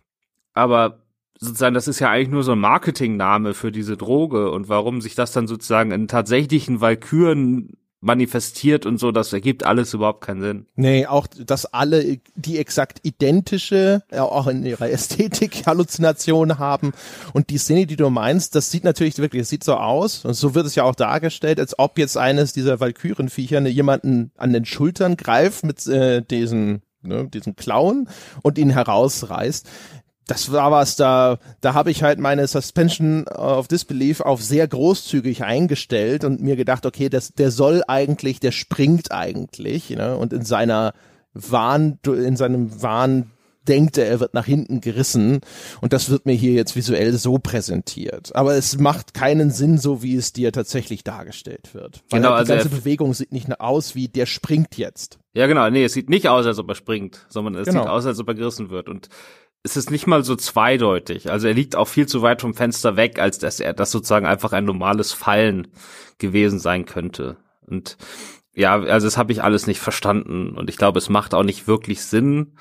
aber sozusagen, das ist ja eigentlich nur so ein Marketingname für diese Droge, und warum sich das dann sozusagen in tatsächlichen Valkyren manifestiert und so, das ergibt alles überhaupt keinen Sinn. Nee, auch, dass alle die exakt identische, ja, auch in ihrer Ästhetik Halluzinationen haben, und die Szene, die du meinst, das sieht natürlich wirklich, es sieht so aus, und so wird es ja auch dargestellt, als ob jetzt eines dieser Valkyrenviecher jemanden an den Schultern greift mit äh, diesen, ne, diesen Klauen und ihn herausreißt. Das war was, da, da habe ich halt meine Suspension of Disbelief auf sehr großzügig eingestellt und mir gedacht, okay, das, der soll eigentlich, der springt eigentlich, ne, und in seiner Wahn, in seinem Wahn denkt er, er wird nach hinten gerissen, und das wird mir hier jetzt visuell so präsentiert. Aber es macht keinen Sinn, so wie es dir tatsächlich dargestellt wird. Weil genau, halt die also ganze Bewegung sieht nicht aus wie, der springt jetzt. Ja, genau, nee, es sieht nicht aus, als ob er springt, sondern es genau. sieht aus, als ob er gerissen wird, und es ist nicht mal so zweideutig. Also er liegt auch viel zu weit vom Fenster weg, als dass er das sozusagen einfach ein normales Fallen gewesen sein könnte. Und ja, also das habe ich alles nicht verstanden. Und ich glaube, es macht auch nicht wirklich Sinn.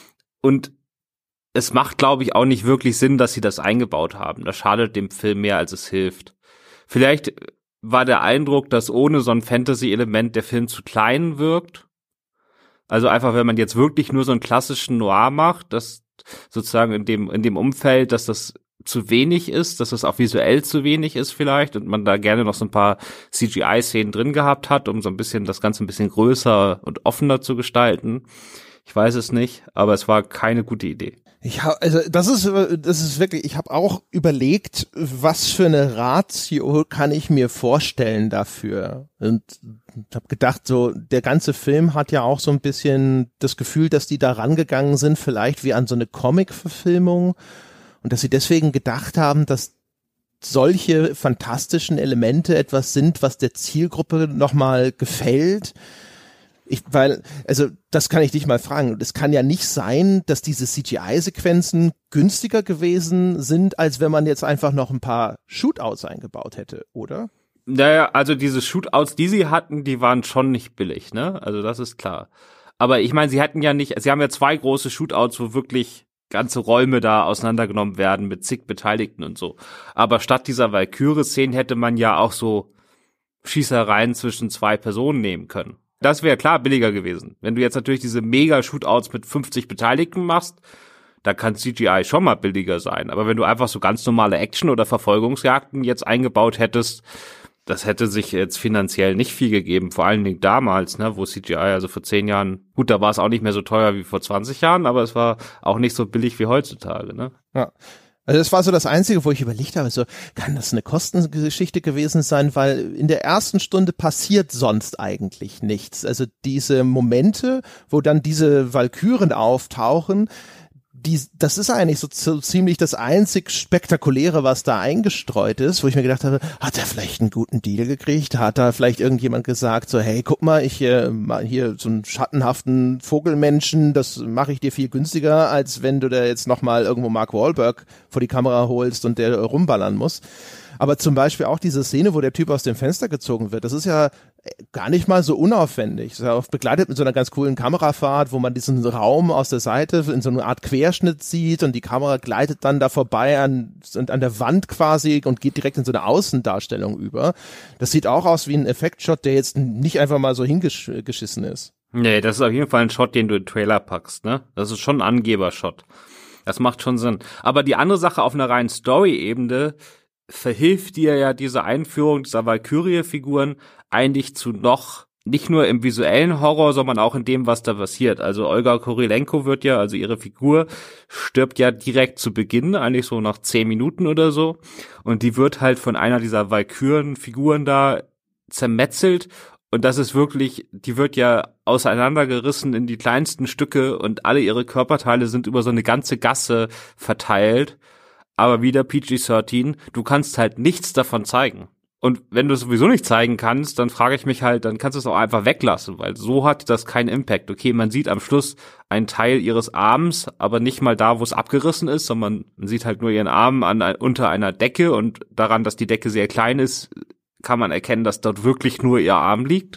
Und es macht, glaube ich, auch nicht wirklich Sinn, dass sie das eingebaut haben. Das schadet dem Film mehr, als es hilft. Vielleicht war der Eindruck, dass ohne so ein Fantasy-Element der Film zu klein wirkt. Also einfach, wenn man jetzt wirklich nur so einen klassischen Noir macht, dass sozusagen in dem in dem Umfeld, dass das zu wenig ist, dass das auch visuell zu wenig ist vielleicht, und man da gerne noch so ein paar C G I-Szenen drin gehabt hat, um so ein bisschen das Ganze ein bisschen größer und offener zu gestalten. Ich weiß es nicht, aber es war keine gute Idee. Ich hab, also das ist das ist wirklich, ich habe auch überlegt, was für eine Ratio kann ich mir vorstellen dafür, und habe gedacht, so der ganze Film hat ja auch so ein bisschen das Gefühl, dass die da rangegangen sind, vielleicht wie an so eine Comic-Verfilmung, und dass sie deswegen gedacht haben, dass solche fantastischen Elemente etwas sind, was der Zielgruppe nochmal gefällt. Ich, weil, also das kann ich dich mal fragen. Es kann ja nicht sein, dass diese C G I-Sequenzen günstiger gewesen sind, als wenn man jetzt einfach noch ein paar Shootouts eingebaut hätte, oder? Naja, also diese Shootouts, die sie hatten, die waren schon nicht billig, ne? Also das ist klar. Aber ich meine, sie hatten ja nicht, sie haben ja zwei große Shootouts, wo wirklich ganze Räume da auseinandergenommen werden mit zig Beteiligten und so. Aber statt dieser Valkyrie-Szenen hätte man ja auch so Schießereien zwischen zwei Personen nehmen können. Das wäre klar billiger gewesen. Wenn du jetzt natürlich diese Mega-Shootouts mit fünfzig Beteiligten machst, da kann C G I schon mal billiger sein. Aber wenn du einfach so ganz normale Action- oder Verfolgungsjagden jetzt eingebaut hättest, das hätte sich jetzt finanziell nicht viel gegeben. Vor allen Dingen damals, ne, wo C G I, also vor zehn Jahren, gut, da war es auch nicht mehr so teuer wie vor zwanzig Jahren, aber es war auch nicht so billig wie heutzutage, ne? Ja. Also das war so das Einzige, wo ich überlegt habe, so, kann das eine Kostengeschichte gewesen sein, weil in der ersten Stunde passiert sonst eigentlich nichts. Also diese Momente, wo dann diese Valkyren auftauchen, die, das ist eigentlich so, so ziemlich das einzig Spektakuläre, was da eingestreut ist, wo ich mir gedacht habe, hat er vielleicht einen guten Deal gekriegt? Hat da vielleicht irgendjemand gesagt, so, hey, guck mal, ich äh, mal hier so einen schattenhaften Vogelmenschen, das mache ich dir viel günstiger, als wenn du da jetzt nochmal irgendwo Mark Wahlberg vor die Kamera holst und der rumballern muss. Aber zum Beispiel auch diese Szene, wo der Typ aus dem Fenster gezogen wird, das ist ja gar nicht mal so unaufwendig. Das ist ja oft begleitet mit so einer ganz coolen Kamerafahrt, wo man diesen Raum aus der Seite in so einer Art Querschnitt sieht, und die Kamera gleitet dann da vorbei an, an der Wand quasi und geht direkt in so eine Außendarstellung über. Das sieht auch aus wie ein Effektshot, der jetzt nicht einfach mal so hingeschissen ist. Nee, das ist auf jeden Fall ein Shot, den du in den Trailer packst, ne? Das ist schon ein Angebershot. Das macht schon Sinn. Aber die andere Sache auf einer reinen Story-Ebene verhilft dir ja diese Einführung dieser Valkyrie-Figuren eigentlich zu noch, nicht nur im visuellen Horror, sondern auch in dem, was da passiert. Also Olga Kurilenko wird ja, also ihre Figur, stirbt ja direkt zu Beginn, eigentlich so nach zehn Minuten oder so. Und die wird halt von einer dieser Valkyren-Figuren da zermetzelt. Und das ist wirklich, die wird ja auseinandergerissen in die kleinsten Stücke, und alle ihre Körperteile sind über so eine ganze Gasse verteilt. Aber wieder P G dreizehn, du kannst halt nichts davon zeigen. Und wenn du es sowieso nicht zeigen kannst, dann frage ich mich halt, dann kannst du es auch einfach weglassen, weil so hat das keinen Impact. Okay, man sieht am Schluss einen Teil ihres Arms, aber nicht mal da, wo es abgerissen ist, sondern man sieht halt nur ihren Arm an, unter einer Decke und daran, dass die Decke sehr klein ist, kann man erkennen, dass dort wirklich nur ihr Arm liegt.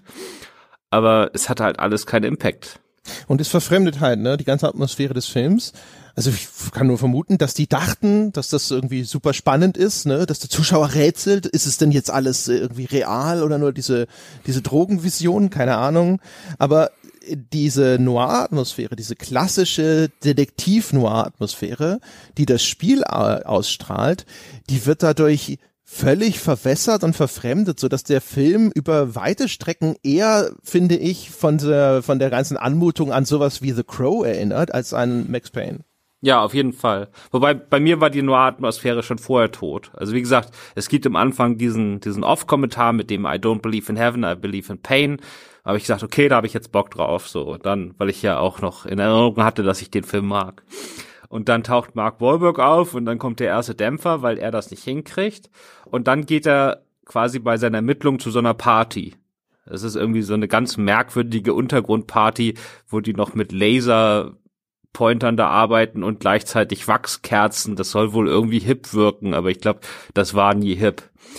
Aber es hat halt alles keinen Impact. Und es verfremdet halt, ne, die ganze Atmosphäre des Films. Also ich kann nur vermuten, dass die dachten, dass das irgendwie super spannend ist, ne, dass der Zuschauer rätselt, ist es denn jetzt alles irgendwie real oder nur diese diese Drogenvision, keine Ahnung. Aber diese Noir-Atmosphäre, diese klassische Detektiv-Noir-Atmosphäre, die das Spiel ausstrahlt, die wird dadurch völlig verwässert und verfremdet, so dass der Film über weite Strecken eher, finde ich, von der von der ganzen Anmutung an sowas wie The Crow erinnert, als an Max Payne. Ja, auf jeden Fall. Wobei, bei mir war die Noir-Atmosphäre schon vorher tot. Also wie gesagt, es gibt am Anfang diesen diesen Off-Kommentar mit dem I don't believe in heaven, I believe in pain. Da habe ich gesagt, okay, da habe ich jetzt Bock drauf. So, dann, weil ich ja auch noch in Erinnerung hatte, dass ich den Film mag. Und dann taucht Mark Wahlberg auf und dann kommt der erste Dämpfer, weil er das nicht hinkriegt. Und dann geht er quasi bei seiner Ermittlung zu so einer Party. Das ist irgendwie so eine ganz merkwürdige Untergrundparty, wo die noch mit Laserpointern da arbeiten und gleichzeitig Wachskerzen. Das soll wohl irgendwie hip wirken, aber ich glaube, das war nie hip.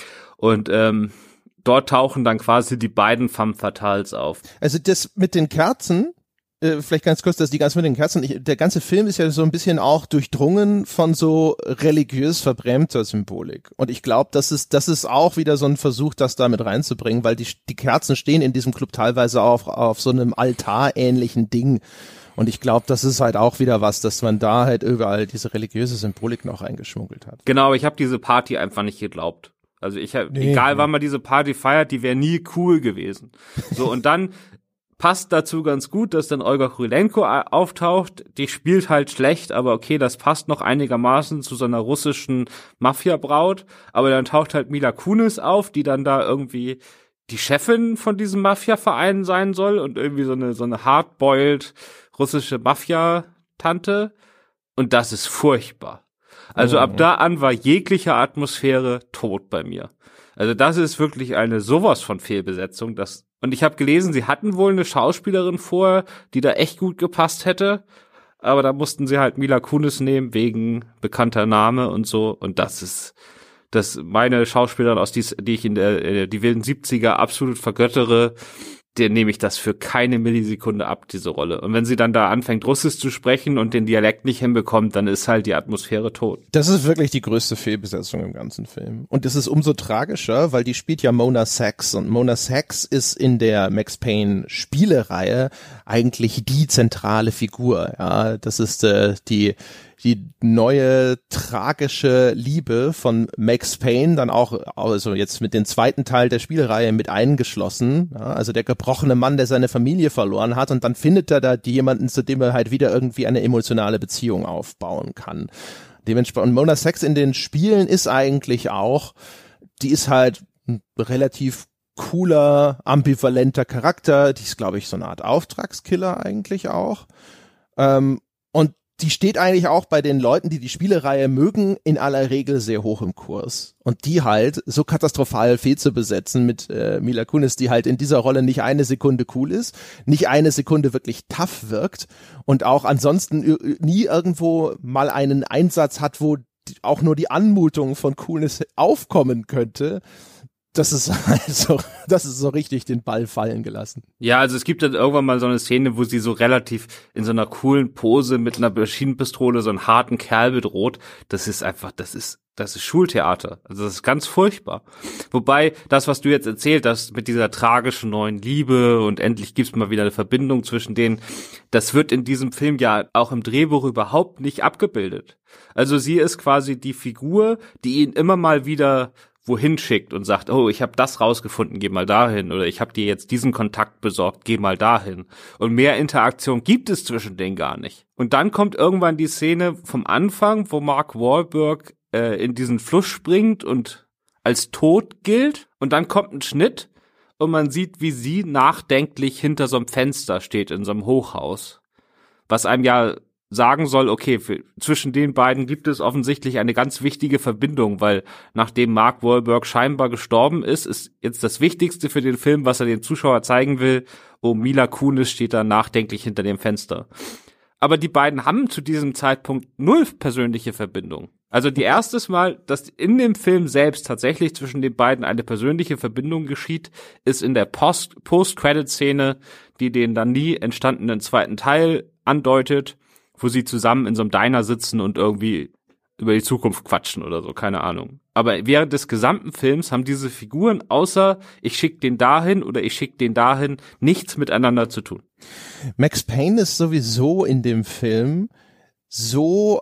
Und ähm, dort tauchen dann quasi die beiden Femme Fatales auf. Also das mit den Kerzen, äh, vielleicht ganz kurz, dass die ganze mit den Kerzen, ich, der ganze Film ist ja so ein bisschen auch durchdrungen von so religiös verbrämter Symbolik. Und ich glaube, das ist das ist auch wieder so ein Versuch, das da mit reinzubringen, weil die die Kerzen stehen in diesem Club teilweise auf auf so einem altarähnlichen Ding. Und ich glaube, das ist halt auch wieder was, dass man da halt überall diese religiöse Symbolik noch eingeschmuggelt hat. Genau, aber ich habe diese Party einfach nicht geglaubt. Also ich hab, nee, egal nee. wann man diese Party feiert, die wäre nie cool gewesen. So, und dann passt dazu ganz gut, dass dann Olga Kurylenko auftaucht. Die spielt halt schlecht, aber okay, das passt noch einigermaßen zu so einer russischen Mafia-Braut. Aber dann taucht halt Mila Kunis auf, die dann da irgendwie die Chefin von diesem Mafia-Verein sein soll und irgendwie so eine so eine hardboiled russische Mafia-Tante. Und das ist furchtbar. Also oh. ab da an war jegliche Atmosphäre tot bei mir. Also das ist wirklich eine sowas von Fehlbesetzung. Das und ich habe gelesen, sie hatten wohl eine Schauspielerin vorher, die da echt gut gepasst hätte. Aber da mussten sie halt Mila Kunis nehmen wegen bekannter Name und so. Und das ist das meine Schauspielerin, aus die, die ich in der die wilden siebziger absolut vergöttere. Der nehme ich das für keine Millisekunde ab, diese Rolle. Und wenn sie dann da anfängt, Russisch zu sprechen und den Dialekt nicht hinbekommt, dann ist halt die Atmosphäre tot. Das ist wirklich die größte Fehlbesetzung im ganzen Film. Und das ist umso tragischer, weil die spielt ja Mona Sachs. Und Mona Sachs ist in der Max Payne Spielereihe eigentlich die zentrale Figur. Ja, das ist äh, die die neue tragische Liebe von Max Payne, dann auch, also jetzt mit dem zweiten Teil der Spielreihe mit eingeschlossen, ja, also der gebrochene Mann, der seine Familie verloren hat und dann findet er da jemanden, zu dem er halt wieder irgendwie eine emotionale Beziehung aufbauen kann. Dementsprechend, und Mona Sachs in den Spielen ist eigentlich auch, die ist halt ein relativ cooler, ambivalenter Charakter, die ist, glaube ich, so eine Art Auftragskiller eigentlich auch, ähm, und die steht eigentlich auch bei den Leuten, die die Spielereihe mögen, in aller Regel sehr hoch im Kurs. Und die halt so katastrophal fehl zu besetzen mit äh, Mila Kunis, die halt in dieser Rolle nicht eine Sekunde cool ist, nicht eine Sekunde wirklich tough wirkt und auch ansonsten nie irgendwo mal einen Einsatz hat, wo auch nur die Anmutung von Coolness aufkommen könnte. Das ist also, das ist so richtig den Ball fallen gelassen. Ja, also es gibt dann irgendwann mal so eine Szene, wo sie so relativ in so einer coolen Pose mit einer Maschinenpistole so einen harten Kerl bedroht. Das ist einfach, das ist, das ist Schultheater. Also das ist ganz furchtbar. Wobei, das, was du jetzt erzählt hast, mit dieser tragischen neuen Liebe und endlich gibt's mal wieder eine Verbindung zwischen denen, das wird in diesem Film ja auch im Drehbuch überhaupt nicht abgebildet. Also sie ist quasi die Figur, die ihn immer mal wieder wohin schickt und sagt, oh, ich habe das rausgefunden, geh mal dahin, oder ich habe dir jetzt diesen Kontakt besorgt, geh mal dahin. Und mehr Interaktion gibt es zwischen denen gar nicht. Und dann kommt irgendwann die Szene vom Anfang, wo Mark Wahlberg äh, in diesen Fluss springt und als tot gilt. Und dann kommt ein Schnitt und man sieht, wie sie nachdenklich hinter so einem Fenster steht in so einem Hochhaus. Was einem ja sagen soll, okay, für, zwischen den beiden gibt es offensichtlich eine ganz wichtige Verbindung, weil nachdem Mark Wahlberg scheinbar gestorben ist, ist jetzt das Wichtigste für den Film, was er dem Zuschauer zeigen will, oh, Mila Kunis steht da nachdenklich hinter dem Fenster. Aber die beiden haben zu diesem Zeitpunkt null persönliche Verbindung. Also die erstes Mal, dass in dem Film selbst tatsächlich zwischen den beiden eine persönliche Verbindung geschieht, ist in der Post- Post-Credit-Szene, die den dann nie entstandenen zweiten Teil andeutet, wo sie zusammen in so einem Diner sitzen und irgendwie über die Zukunft quatschen oder so, keine Ahnung. Aber während des gesamten Films haben diese Figuren, außer ich schick den dahin oder ich schick den dahin, nichts miteinander zu tun. Max Payne ist sowieso in dem Film so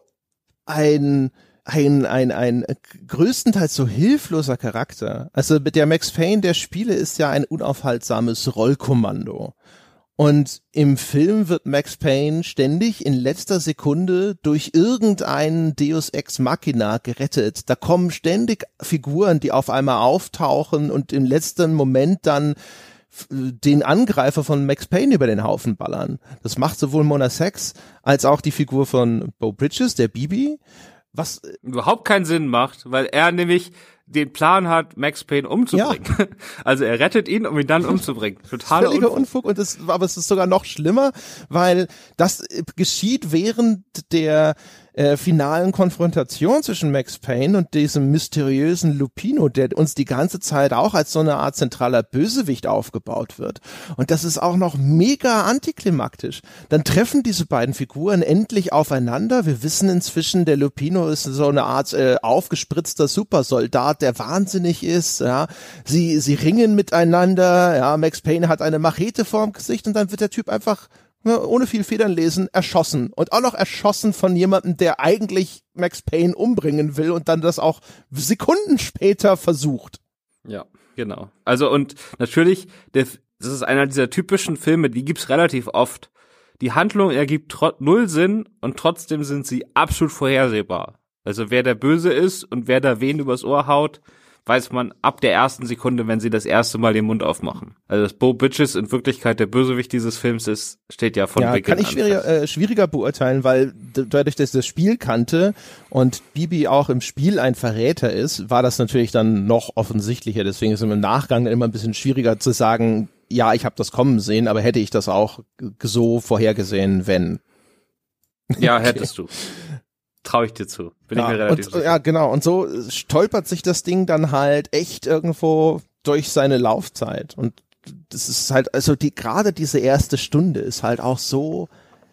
ein ein ein ein größtenteils so hilfloser Charakter. Also der Max Payne der Spiele ist ja ein unaufhaltsames Rollkommando. Und im Film wird Max Payne ständig in letzter Sekunde durch irgendeinen Deus Ex Machina gerettet. Da kommen ständig Figuren, die auf einmal auftauchen und im letzten Moment dann den Angreifer von Max Payne über den Haufen ballern. Das macht sowohl Mona Sachs als auch die Figur von Beau Bridges, der Bibi, was überhaupt keinen Sinn macht, weil er nämlich den Plan hat, Max Payne umzubringen. Ja. Also er rettet ihn, um ihn dann umzubringen. Totaler Völliger Unfug. Unfug. Und das, aber es ist sogar noch schlimmer, weil das geschieht während der äh, finalen Konfrontation zwischen Max Payne und diesem mysteriösen Lupino, der uns die ganze Zeit auch als so eine Art zentraler Bösewicht aufgebaut wird. Und das ist auch noch mega antiklimaktisch. Dann treffen diese beiden Figuren endlich aufeinander. Wir wissen inzwischen, der Lupino ist so eine Art äh, aufgespritzter Supersoldat, der wahnsinnig ist. Ja, sie sie ringen miteinander. Ja, Max Payne hat eine Machete vorm Gesicht und dann wird der Typ einfach ohne viel Federn lesen, erschossen. Und auch noch erschossen von jemandem, der eigentlich Max Payne umbringen will und dann das auch Sekunden später versucht. Ja, genau. Also und natürlich, der, das ist einer dieser typischen Filme, die gibt's relativ oft. Die Handlung ergibt tro- null Sinn und trotzdem sind sie absolut vorhersehbar. Also wer der Böse ist und wer da wen übers Ohr haut, weiß man ab der ersten Sekunde, wenn sie das erste Mal den Mund aufmachen. Also dass Beau Bridges in Wirklichkeit der Bösewicht dieses Films ist, steht ja von ja, Beginn an. Kann ich schwieriger, äh, schwieriger beurteilen, weil d- dadurch, dass ich das Spiel kannte und Bibi auch im Spiel ein Verräter ist, war das natürlich dann noch offensichtlicher. Deswegen ist es im Nachgang immer ein bisschen schwieriger zu sagen, ja, ich habe das kommen sehen, aber hätte ich das auch so vorhergesehen, wenn. Ja, hättest okay. du. Traue ich dir zu. Bin ja, ich mir relativ und, sicher. Ja, genau. Und so stolpert sich das Ding dann halt echt irgendwo durch seine Laufzeit. Und das ist halt, also die, gerade diese erste Stunde ist halt auch so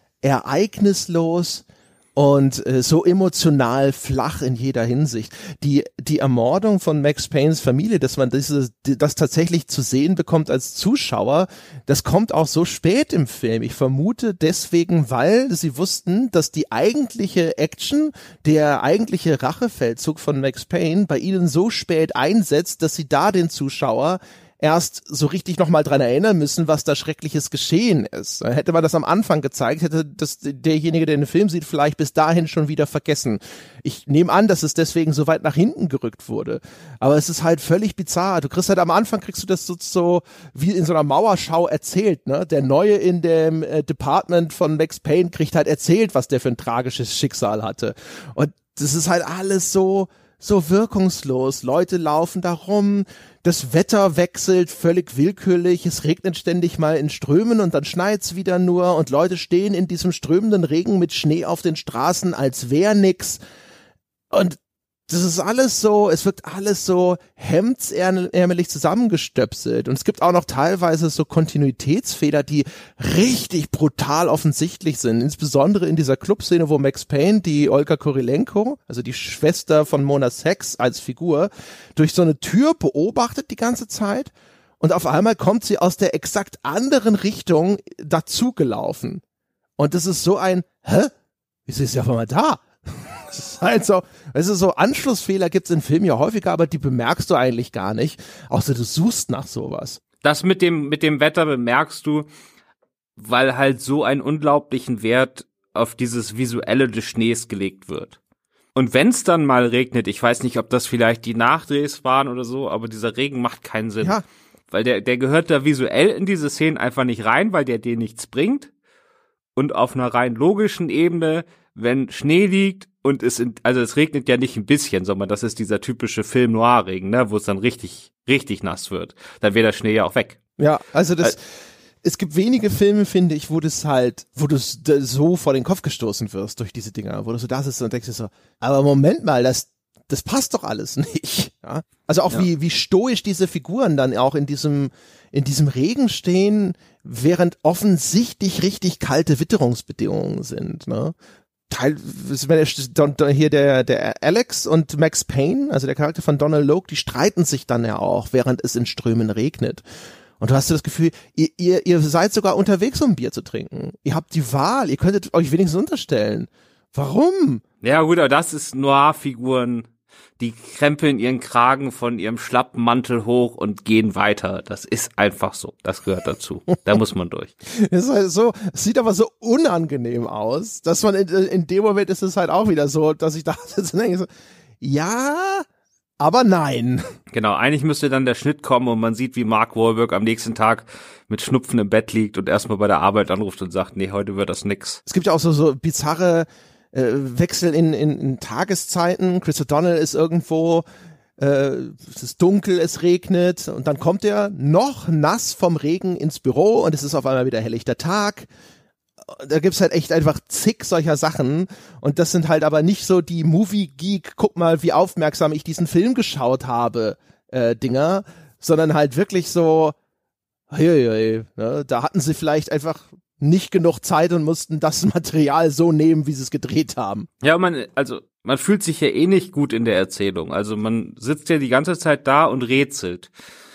ereignislos und äh, so emotional flach in jeder Hinsicht. Die die Ermordung von Max Paynes Familie, dass man diese das tatsächlich zu sehen bekommt als Zuschauer, das kommt auch so spät im Film. Ich vermute deswegen, weil sie wussten, dass die eigentliche Action, der eigentliche Rachefeldzug von Max Payne bei ihnen so spät einsetzt, dass sie da den Zuschauer erst so richtig nochmal dran erinnern müssen, was da Schreckliches geschehen ist. Hätte man das am Anfang gezeigt, hätte das derjenige, der den Film sieht, vielleicht bis dahin schon wieder vergessen. Ich nehme an, dass es deswegen so weit nach hinten gerückt wurde. Aber es ist halt völlig bizarr. Du kriegst halt am Anfang, kriegst du das so, so wie in so einer Mauerschau erzählt, ne? Der Neue in dem äh, Department von Max Payne kriegt halt erzählt, was der für ein tragisches Schicksal hatte. Und das ist halt alles so so wirkungslos. Leute laufen da rum, das Wetter wechselt völlig willkürlich, es regnet ständig mal in Strömen und dann schneit's wieder nur und Leute stehen in diesem strömenden Regen mit Schnee auf den Straßen, als wär nix. Und das ist alles so, es wirkt alles so hemdsärmelig zusammengestöpselt und es gibt auch noch teilweise so Kontinuitätsfehler, die richtig brutal offensichtlich sind, insbesondere in dieser Clubszene, wo Max Payne die Olga Kurilenko, also die Schwester von Mona Sachs als Figur, durch so eine Tür beobachtet die ganze Zeit und auf einmal kommt sie aus der exakt anderen Richtung dazugelaufen und das ist so ein, hä? Wieso ist sie auf einmal da? Das ist halt so, weißt du, so Anschlussfehler gibt's in Filmen ja häufiger, aber die bemerkst du eigentlich gar nicht, außer du suchst nach sowas. Das mit dem, mit dem Wetter bemerkst du, weil halt so einen unglaublichen Wert auf dieses Visuelle des Schnees gelegt wird. Und wenn's dann mal regnet, ich weiß nicht, ob das vielleicht die Nachdrehs waren oder so, aber dieser Regen macht keinen Sinn. Ja. Weil der, der gehört da visuell in diese Szenen einfach nicht rein, weil der dir nichts bringt. und auf einer rein logischen Ebene, wenn Schnee liegt und es in, also es regnet ja nicht ein bisschen, sondern das ist dieser typische Film-Noir-Regen, ne, wo es dann richtig, richtig nass wird. Dann wäre der Schnee ja auch weg. Ja, also das, also, es gibt wenige Filme, finde ich, wo das halt, wo du so vor den Kopf gestoßen wirst durch diese Dinger, wo du so da sitzt und denkst dir so, aber Moment mal, das, das passt doch alles nicht. Ja? Also auch ja. wie, wie stoisch diese Figuren dann auch in diesem, in diesem Regen stehen, während offensichtlich richtig kalte Witterungsbedingungen sind, ne? Teil, hier der, der Alex und Max Payne, also der Charakter von Donald Logue, die streiten sich dann ja auch, während es in Strömen regnet. Und du hast das Gefühl, ihr, ihr, ihr seid sogar unterwegs, um Bier zu trinken. Ihr habt die Wahl, ihr könntet euch wenigstens unterstellen. Warum? Ja gut, aber das ist Noir-Figuren, die krempeln ihren Kragen von ihrem Schlappmantel hoch und gehen weiter. Das ist einfach so. Das gehört dazu. Da muss man durch. Es ist halt so, es sieht aber so unangenehm aus, dass man in, in dem Moment ist es halt auch wieder so, dass ich da sitze und denke so, ja, aber nein. Genau, eigentlich müsste dann der Schnitt kommen und man sieht, wie Mark Wahlberg am nächsten Tag mit Schnupfen im Bett liegt und erstmal bei der Arbeit anruft und sagt, nee, heute wird das nix. Es gibt ja auch so, so bizarre äh, Wechsel in, in, in Tageszeiten. Chris O'Donnell ist irgendwo, äh, es ist dunkel, es regnet und dann kommt er noch nass vom Regen ins Büro und es ist auf einmal wieder helllichter Tag. Da gibt's halt echt einfach zig solcher Sachen und das sind halt aber nicht so die Movie-Geek, guck mal, wie aufmerksam ich diesen Film geschaut habe, äh, Dinger, sondern halt wirklich so, hey, hey, ne, da hatten sie vielleicht einfach nicht genug Zeit und mussten das Material so nehmen, wie sie es gedreht haben. Ja, man, also man fühlt sich ja eh nicht gut in der Erzählung, also man sitzt ja die ganze Zeit da und rätselt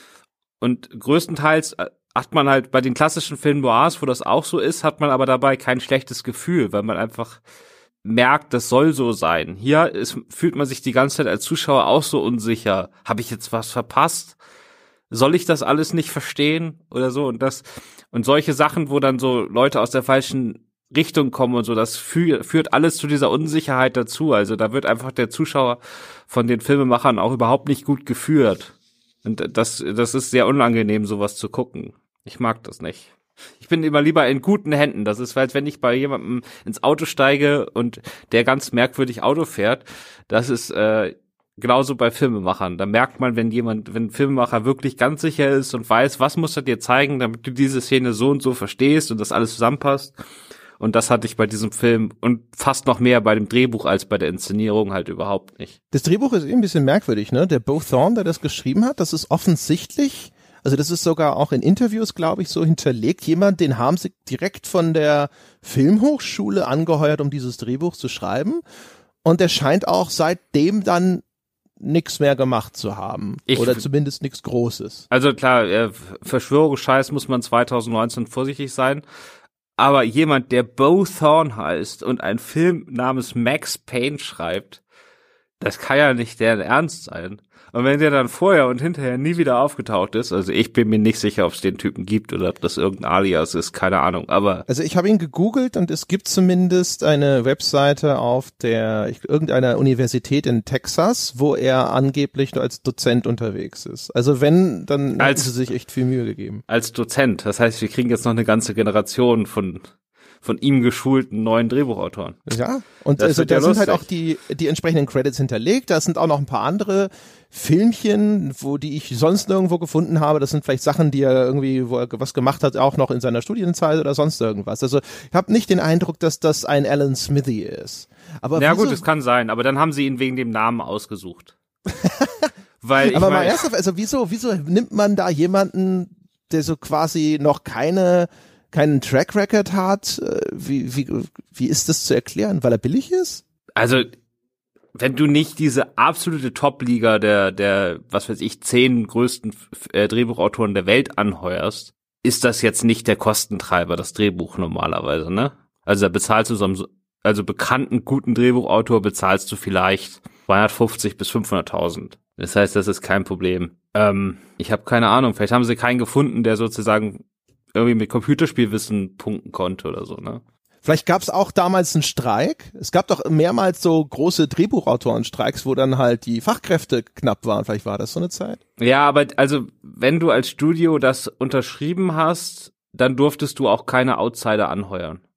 und größtenteils hat man halt bei den klassischen Filmen Noirs, wo das auch so ist, hat man aber dabei kein schlechtes Gefühl, weil man einfach merkt, das soll so sein. Hier ist, fühlt man sich die ganze Zeit als Zuschauer auch so unsicher. Habe ich jetzt was verpasst? Soll ich das alles nicht verstehen oder so? Und das und solche Sachen, wo dann so Leute aus der falschen Richtung kommen und so, das fü- führt alles zu dieser Unsicherheit dazu. Also da wird einfach der Zuschauer von den Filmemachern auch überhaupt nicht gut geführt. Und das, das ist sehr unangenehm, sowas zu gucken. Ich mag das nicht. Ich bin immer lieber in guten Händen. Das ist, weil wenn ich bei jemandem ins Auto steige und der ganz merkwürdig Auto fährt, das ist äh, genauso bei Filmemachern. Da merkt man, wenn jemand, wenn ein Filmemacher wirklich ganz sicher ist und weiß, was muss er dir zeigen, damit du diese Szene so und so verstehst und das alles zusammenpasst. Und das hatte ich bei diesem Film und fast noch mehr bei dem Drehbuch als bei der Inszenierung halt überhaupt nicht. Das Drehbuch ist eben ein bisschen merkwürdig, ne? Der Bo Thorne, der das geschrieben hat, das ist offensichtlich, also das ist sogar auch in Interviews, glaube ich, so hinterlegt. Jemand, den haben sie direkt von der Filmhochschule angeheuert, um dieses Drehbuch zu schreiben. Und der scheint auch seitdem dann nichts mehr gemacht zu haben. Ich, oder zumindest nichts Großes. Also klar, äh, Verschwörungsscheiß muss man zwanzig neunzehn vorsichtig sein. Aber jemand, der Bo Thorne heißt und einen Film namens Max Payne schreibt, das kann ja nicht deren Ernst sein. Und wenn der dann vorher und hinterher nie wieder aufgetaucht ist, also ich bin mir nicht sicher, ob es den Typen gibt oder ob das irgendein Alias ist, keine Ahnung, aber... Also ich habe ihn gegoogelt und es gibt zumindest eine Webseite auf der irgendeiner Universität in Texas, wo er angeblich nur als Dozent unterwegs ist. Also wenn, dann haben sie sich echt viel Mühe gegeben. Als Dozent, das heißt, wir kriegen jetzt noch eine ganze Generation von... von ihm geschulten neuen Drehbuchautoren. Ja, und also da ja sind halt auch die die entsprechenden Credits hinterlegt. Da sind auch noch ein paar andere Filmchen, wo die ich sonst nirgendwo gefunden habe. Das sind vielleicht Sachen, die er irgendwie, wo er was gemacht hat, auch noch in seiner Studienzeit oder sonst irgendwas. Also ich habe nicht den Eindruck, dass das ein Alan Smithy ist. Aber ja gut, das kann sein, aber dann haben sie ihn wegen dem Namen ausgesucht. Weil ich aber mal ernsthaft, also wieso, wieso nimmt man da jemanden, der so quasi noch keine keinen Track Record hat? Wie, wie, wie ist das zu erklären? Weil er billig ist? Also, wenn du nicht diese absolute Top-Liga der, der, was weiß ich, zehn größten äh, Drehbuchautoren der Welt anheuerst, ist das jetzt nicht der Kostentreiber, das Drehbuch normalerweise, ne? Also da bezahlst du so einem, also bekannten, guten Drehbuchautor bezahlst du vielleicht zweihundertfünfzig bis fünfhunderttausend. Das heißt, das ist kein Problem. Ähm, ich habe keine Ahnung, vielleicht haben sie keinen gefunden, der sozusagen irgendwie mit Computerspielwissen punkten konnte oder so, ne? Vielleicht gab es auch damals einen Streik. Es gab doch mehrmals so große Drehbuchautorenstreiks, wo dann halt die Fachkräfte knapp waren. Vielleicht war das so eine Zeit. Ja, aber also wenn du als Studio das unterschrieben hast, dann durftest du auch keine Outsider anheuern.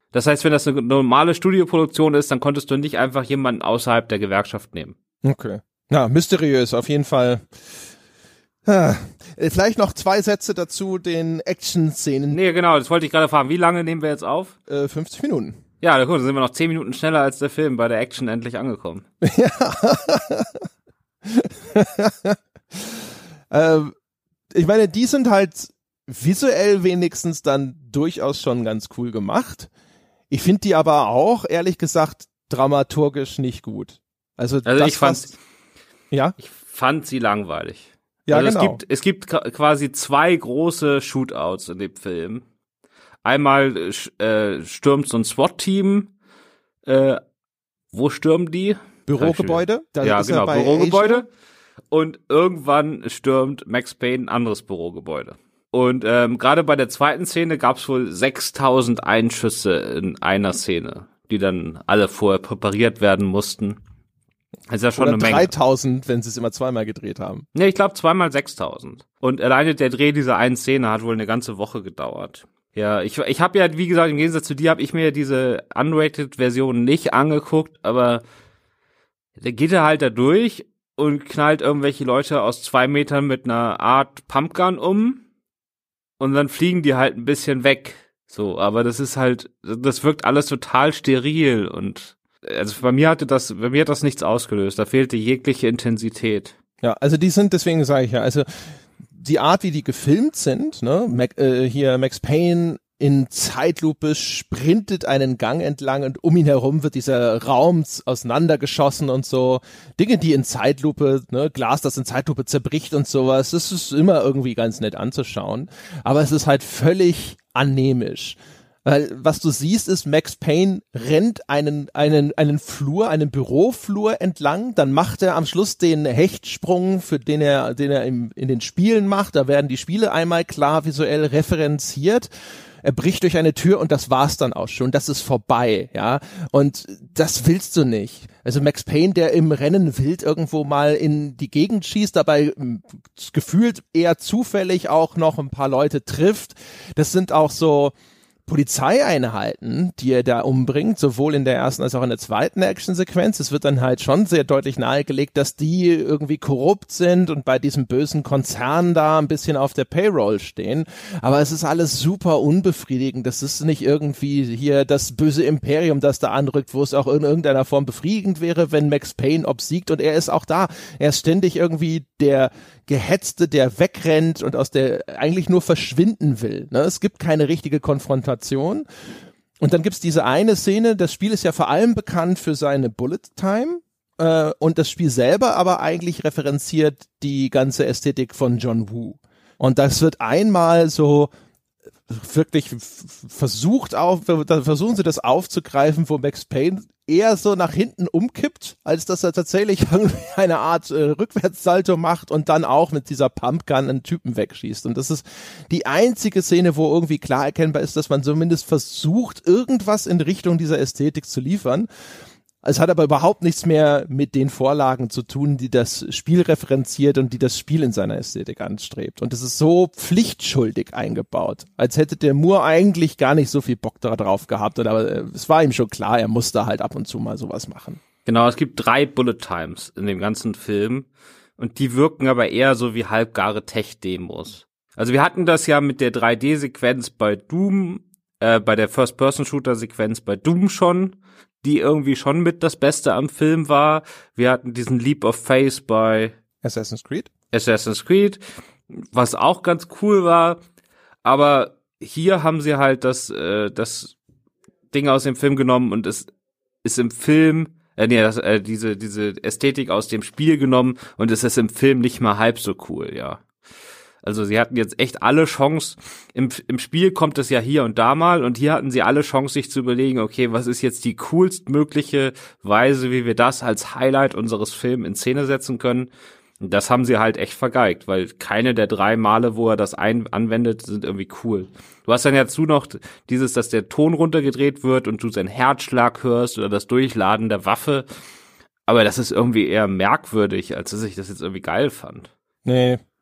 Das heißt, wenn das eine normale Studioproduktion ist, dann konntest du nicht einfach jemanden außerhalb der Gewerkschaft nehmen. Okay. Ja, mysteriös, auf jeden Fall. Ah, vielleicht noch zwei Sätze dazu, den Action-Szenen. Nee, genau, das wollte ich gerade fragen. Wie lange nehmen wir jetzt auf? Äh, fünfzig Minuten. Ja, guck, dann sind wir noch zehn Minuten schneller als der Film bei der Action endlich angekommen. Ja. ähm, ich meine, die sind halt visuell wenigstens dann durchaus schon ganz cool gemacht. Ich finde die aber auch, ehrlich gesagt, dramaturgisch nicht gut. Also, also das ich fand, ja? ich fand sie langweilig. Ja, also genau. Es gibt, es gibt quasi zwei große Shootouts in dem Film. Einmal äh, stürmt so ein SWAT-Team. Äh, wo stürmen die? Bürogebäude. Da ja, genau, Bürogebäude. Asia. Und irgendwann stürmt Max Payne ein anderes Bürogebäude. Und ähm, gerade bei der zweiten Szene gab es wohl sechstausend Einschüsse in einer Szene, die dann alle vorher präpariert werden mussten. Das ist ja schon Oder eine Menge. dreitausend, wenn sie es immer zweimal gedreht haben. Ne, ich glaube zweimal sechstausend. Und alleine der Dreh dieser einen Szene hat wohl eine ganze Woche gedauert. Ja, ich ich habe ja, wie gesagt, im Gegensatz zu dir habe ich mir ja diese unrated-Version nicht angeguckt, aber der geht er halt da durch und knallt irgendwelche Leute aus zwei Metern mit einer Art Pumpgun um und dann fliegen die halt ein bisschen weg. So, aber das ist halt, das wirkt alles total steril und also bei mir hatte das, bei mir hat das nichts ausgelöst. Da fehlte jegliche Intensität. Ja, also die sind, deswegen sage ich ja, also die Art, wie die gefilmt sind, ne, Mac, äh, hier Max Payne in Zeitlupe sprintet einen Gang entlang und um ihn herum wird dieser Raum auseinandergeschossen und so. Dinge, die in Zeitlupe, ne, Glas, das in Zeitlupe zerbricht und sowas, das ist immer irgendwie ganz nett anzuschauen. Aber es ist halt völlig anämisch. Weil was du siehst ist, Max Payne rennt einen einen einen Flur, einen Büroflur entlang, dann macht er am Schluss den Hechtsprung, für den er den er im, in den Spielen macht. Da werden die Spiele einmal klar visuell referenziert. Er bricht durch eine Tür und das war's dann auch schon. Das ist vorbei, ja. Und das willst du nicht. Also Max Payne, der im Rennen wild irgendwo mal in die Gegend schießt, dabei gefühlt eher zufällig auch noch ein paar Leute trifft. Das sind auch so Polizeieinheiten, die er da umbringt, sowohl in der ersten als auch in der zweiten Actionsequenz. Es wird dann halt schon sehr deutlich nahegelegt, dass die irgendwie korrupt sind und bei diesem bösen Konzern da ein bisschen auf der Payroll stehen. Aber es ist alles super unbefriedigend. Das ist nicht irgendwie hier das böse Imperium, das da anrückt, wo es auch in irgendeiner Form befriedigend wäre, wenn Max Payne obsiegt. Und er ist auch da. Er ist ständig irgendwie der Gehetzte, der wegrennt und aus der eigentlich nur verschwinden will. Ne? Es gibt keine richtige Konfrontation. Und dann gibt's diese eine Szene, das Spiel ist ja vor allem bekannt für seine Bullet Time äh, und das Spiel selber aber eigentlich referenziert die ganze Ästhetik von John Woo. Und das wird einmal so wirklich versucht auf, da versuchen sie das aufzugreifen, wo Max Payne eher so nach hinten umkippt, als dass er tatsächlich eine Art äh, Rückwärtssalto macht und dann auch mit dieser Pumpgun einen Typen wegschießt. Und das ist die einzige Szene, wo irgendwie klar erkennbar ist, dass man zumindest versucht, irgendwas in Richtung dieser Ästhetik zu liefern. Es hat aber überhaupt nichts mehr mit den Vorlagen zu tun, die das Spiel referenziert und die das Spiel in seiner Ästhetik anstrebt. Und es ist so pflichtschuldig eingebaut, als hätte der Moore eigentlich gar nicht so viel Bock darauf gehabt. Aber es war ihm schon klar, er musste halt ab und zu mal sowas machen. Genau, es gibt drei Bullet Times in dem ganzen Film und die wirken aber eher so wie halbgare Tech-Demos. Also wir hatten das ja mit der drei D-Sequenz bei Doom, äh, bei der First-Person-Shooter-Sequenz bei Doom schon, die irgendwie schon mit das Beste am Film war. Wir hatten diesen Leap of Faith bei Assassin's Creed. Assassin's Creed, was auch ganz cool war. Aber hier haben sie halt das, äh, das Ding aus dem Film genommen und es ist im Film, äh, nee, das, äh, diese, diese Ästhetik aus dem Spiel genommen und es ist im Film nicht mal halb so cool, ja. Also sie hatten jetzt echt alle Chance, im, im Spiel kommt es ja hier und da mal und hier hatten sie alle Chance, sich zu überlegen, okay, was ist jetzt die coolstmögliche Weise, wie wir das als Highlight unseres Films in Szene setzen können. Und das haben sie halt echt vergeigt, weil keine der drei Male, wo er das ein anwendet, sind irgendwie cool. Du hast dann ja dazu noch dieses, dass der Ton runtergedreht wird und du seinen Herzschlag hörst oder das Durchladen der Waffe. Aber das ist irgendwie eher merkwürdig, als dass ich das jetzt irgendwie geil fand. Nee.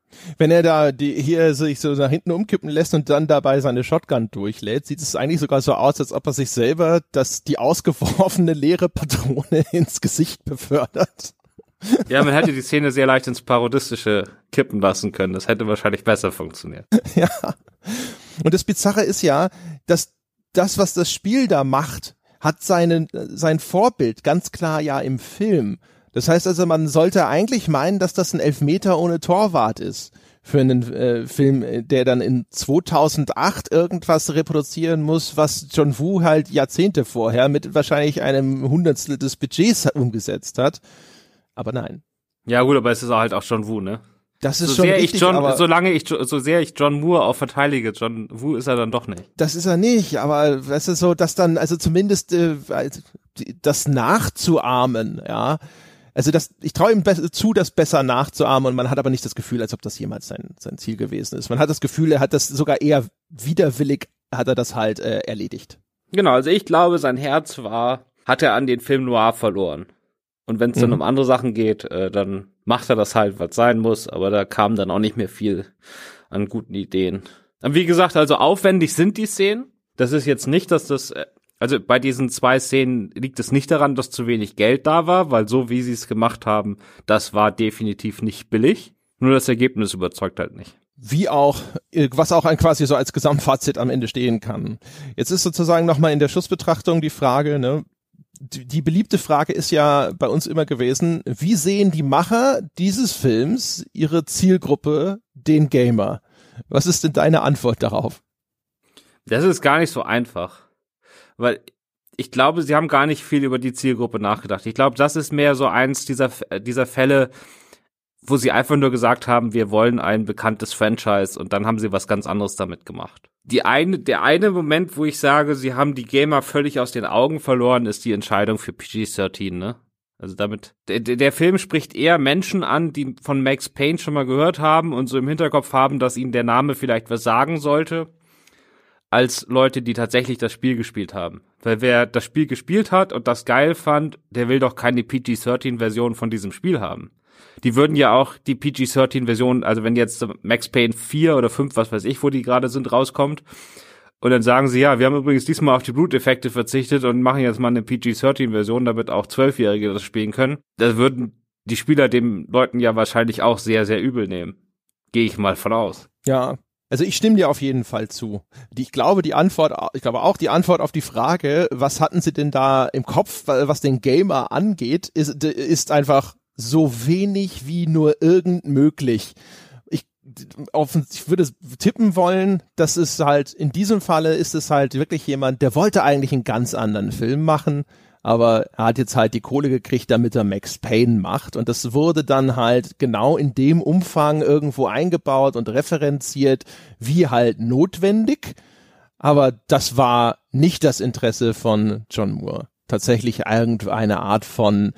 Wenn er da die, hier sich so nach hinten umkippen lässt und dann dabei seine Shotgun durchlädt, sieht es eigentlich sogar so aus, als ob er sich selber das, die ausgeworfene leere Patrone ins Gesicht befördert. Ja, man hätte die Szene sehr leicht ins Parodistische kippen lassen können. Das hätte wahrscheinlich besser funktioniert. Ja. Und das Bizarre ist ja, dass das, was das Spiel da macht, hat seinen, sein Vorbild ganz klar ja im Film. Das heißt also, man sollte eigentlich meinen, dass das ein Elfmeter ohne Torwart ist für einen äh, Film, der dann in zweitausendacht irgendwas reproduzieren muss, was John Woo halt Jahrzehnte vorher mit wahrscheinlich einem Hundertstel des Budgets umgesetzt hat. Aber nein. Ja gut, aber es ist halt auch John Woo, ne? Das ist so schon sehr richtig, ich John, aber solange ich, so sehr ich John Moore auch verteidige, John Woo ist er dann doch nicht. Das ist er nicht, aber das ist so, dass dann, also zumindest äh, das nachzuahmen, ja, also das, ich traue ihm be- zu, das besser nachzuahmen und man hat aber nicht das Gefühl, als ob das jemals sein, sein Ziel gewesen ist. Man hat das Gefühl, er hat das sogar eher widerwillig, hat er das halt äh, erledigt. Genau, also ich glaube, sein Herz war, hat er an den Film Noir verloren. Und wenn es dann mhm. um andere Sachen geht, äh, dann macht er das halt, was sein muss, aber da kam dann auch nicht mehr viel an guten Ideen. Und wie gesagt, also aufwendig sind die Szenen. Das ist jetzt nicht, dass das, also bei diesen zwei Szenen liegt es nicht daran, dass zu wenig Geld da war, weil so wie sie es gemacht haben, das war definitiv nicht billig. Nur das Ergebnis überzeugt halt nicht. Wie auch, was auch ein quasi so als Gesamtfazit am Ende stehen kann. Jetzt ist sozusagen nochmal in der Schlussbetrachtung die Frage, ne, Die, die beliebte Frage ist ja bei uns immer gewesen, wie sehen die Macher dieses Films ihre Zielgruppe, den Gamer? Was ist denn deine Antwort darauf? Das ist gar nicht so einfach, weil ich glaube, sie haben gar nicht viel über die Zielgruppe nachgedacht. Ich glaube, das ist mehr so eins dieser, dieser Fälle, wo sie einfach nur gesagt haben, wir wollen ein bekanntes Franchise und dann haben sie was ganz anderes damit gemacht. Die eine, der eine Moment, wo ich sage, sie haben die Gamer völlig aus den Augen verloren, ist die Entscheidung für P G dreizehn, ne? Also damit, der, der Film spricht eher Menschen an, die von Max Payne schon mal gehört haben und so im Hinterkopf haben, dass ihnen der Name vielleicht was sagen sollte, als Leute, die tatsächlich das Spiel gespielt haben. Weil wer das Spiel gespielt hat und das geil fand, der will doch keine P G dreizehn Version von diesem Spiel haben. Die würden ja auch die P G dreizehn Version, also wenn jetzt Max Payne vier oder fünf, was weiß ich, wo die gerade sind, rauskommt, und dann sagen sie, ja, wir haben übrigens diesmal auf die Bluteffekte verzichtet und machen jetzt mal eine P G dreizehn Version, damit auch Zwölfjährige das spielen können. Das würden die Spieler den Leuten ja wahrscheinlich auch sehr, sehr übel nehmen. Gehe ich mal von aus. Ja, also ich stimme dir auf jeden Fall zu. Die, ich glaube, die Antwort, ich glaube auch die Antwort auf die Frage, was hatten sie denn da im Kopf, was den Gamer angeht, ist, ist einfach so wenig wie nur irgend möglich. Ich, auf, ich würde tippen wollen, dass es halt, in diesem Falle ist es halt wirklich jemand, der wollte eigentlich einen ganz anderen Film machen, aber er hat jetzt halt die Kohle gekriegt, damit er Max Payne macht, und das wurde dann halt genau in dem Umfang irgendwo eingebaut und referenziert, wie halt notwendig, aber das war nicht das Interesse von John Moore. Tatsächlich irgendeine Art von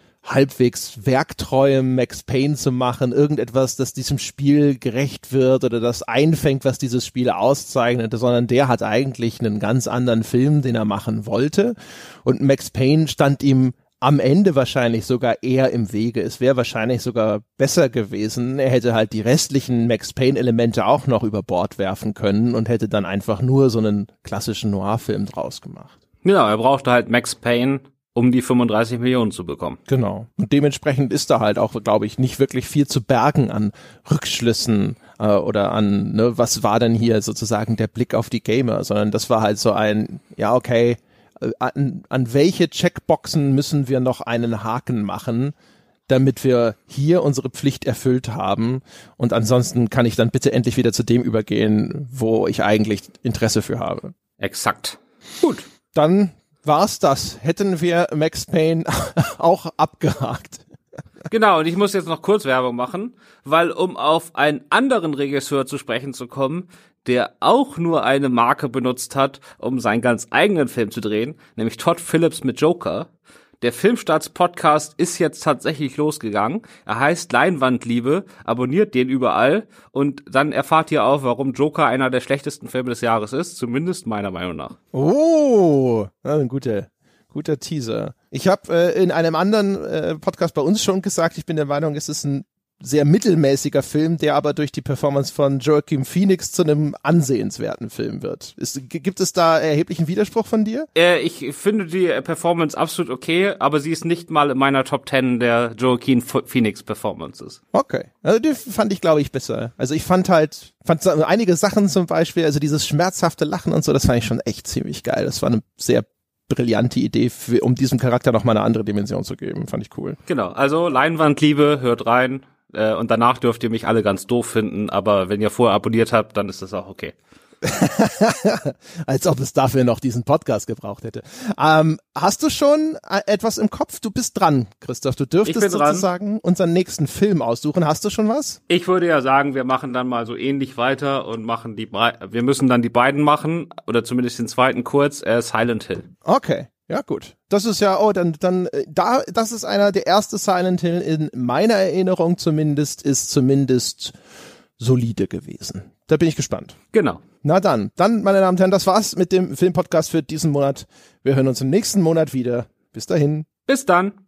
halbwegs werktreuem Max Payne zu machen, irgendetwas, das diesem Spiel gerecht wird oder das einfängt, was dieses Spiel auszeichnet, sondern der hat eigentlich einen ganz anderen Film, den er machen wollte, und Max Payne stand ihm am Ende wahrscheinlich sogar eher im Wege. Es wäre wahrscheinlich sogar besser gewesen, er hätte halt die restlichen Max Payne-Elemente auch noch über Bord werfen können und hätte dann einfach nur so einen klassischen Noir-Film draus gemacht. Genau, er brauchte halt Max Payne, um die fünfunddreißig Millionen zu bekommen. Genau. Und dementsprechend ist da halt auch, glaube ich, nicht wirklich viel zu bergen an Rückschlüssen äh, oder an, ne, was war denn hier sozusagen der Blick auf die Gamer, sondern das war halt so ein, ja, okay, äh, an, an welche Checkboxen müssen wir noch einen Haken machen, damit wir hier unsere Pflicht erfüllt haben, und ansonsten kann ich dann bitte endlich wieder zu dem übergehen, wo ich eigentlich Interesse für habe. Exakt. Gut. Dann war's das. Hätten wir Max Payne auch abgehakt. Genau, und ich muss jetzt noch kurz Werbung machen, weil um auf einen anderen Regisseur zu sprechen zu kommen, der auch nur eine Marke benutzt hat, um seinen ganz eigenen Film zu drehen, nämlich Todd Phillips mit Joker. Der Filmstarts-Podcast ist jetzt tatsächlich losgegangen. Er heißt Leinwandliebe, abonniert den überall und dann erfahrt ihr auch, warum Joker einer der schlechtesten Filme des Jahres ist, zumindest meiner Meinung nach. Oh, ein guter, guter Teaser. Ich habe äh, in einem anderen äh, Podcast bei uns schon gesagt, ich bin der Meinung, es ist ein sehr mittelmäßiger Film, der aber durch die Performance von Joaquin Phoenix zu einem ansehenswerten Film wird. Ist, gibt es da erheblichen Widerspruch von dir? Äh, ich finde die Performance absolut okay, aber sie ist nicht mal in meiner Top Ten der Joaquin Phoenix Performances. Okay, also die fand ich, glaube ich, besser. Also ich fand halt, fand so einige Sachen zum Beispiel, also dieses schmerzhafte Lachen und so, das fand ich schon echt ziemlich geil. Das war eine sehr brillante Idee, für, um diesem Charakter noch mal eine andere Dimension zu geben. Fand ich cool. Genau, also Leinwandliebe, hört rein. Äh, und danach dürft ihr mich alle ganz doof finden, aber wenn ihr vorher abonniert habt, dann ist das auch okay. Als ob es dafür noch diesen Podcast gebraucht hätte. Ähm, hast du schon etwas im Kopf? Du bist dran, Christoph. Du dürftest sozusagen unseren nächsten Film aussuchen. Hast du schon was? Ich würde ja sagen, wir machen dann mal so ähnlich weiter und machen die, wir müssen dann die beiden machen, oder zumindest den zweiten kurz, äh, Silent Hill. Okay. Ja, gut. Das ist ja, oh, dann, dann, da, das ist einer, der erste Silent Hill in meiner Erinnerung zumindest, ist zumindest solide gewesen. Da bin ich gespannt. Genau. Na dann, dann, meine Damen und Herren, das war's mit dem Filmpodcast für diesen Monat. Wir hören uns im nächsten Monat wieder. Bis dahin. Bis dann.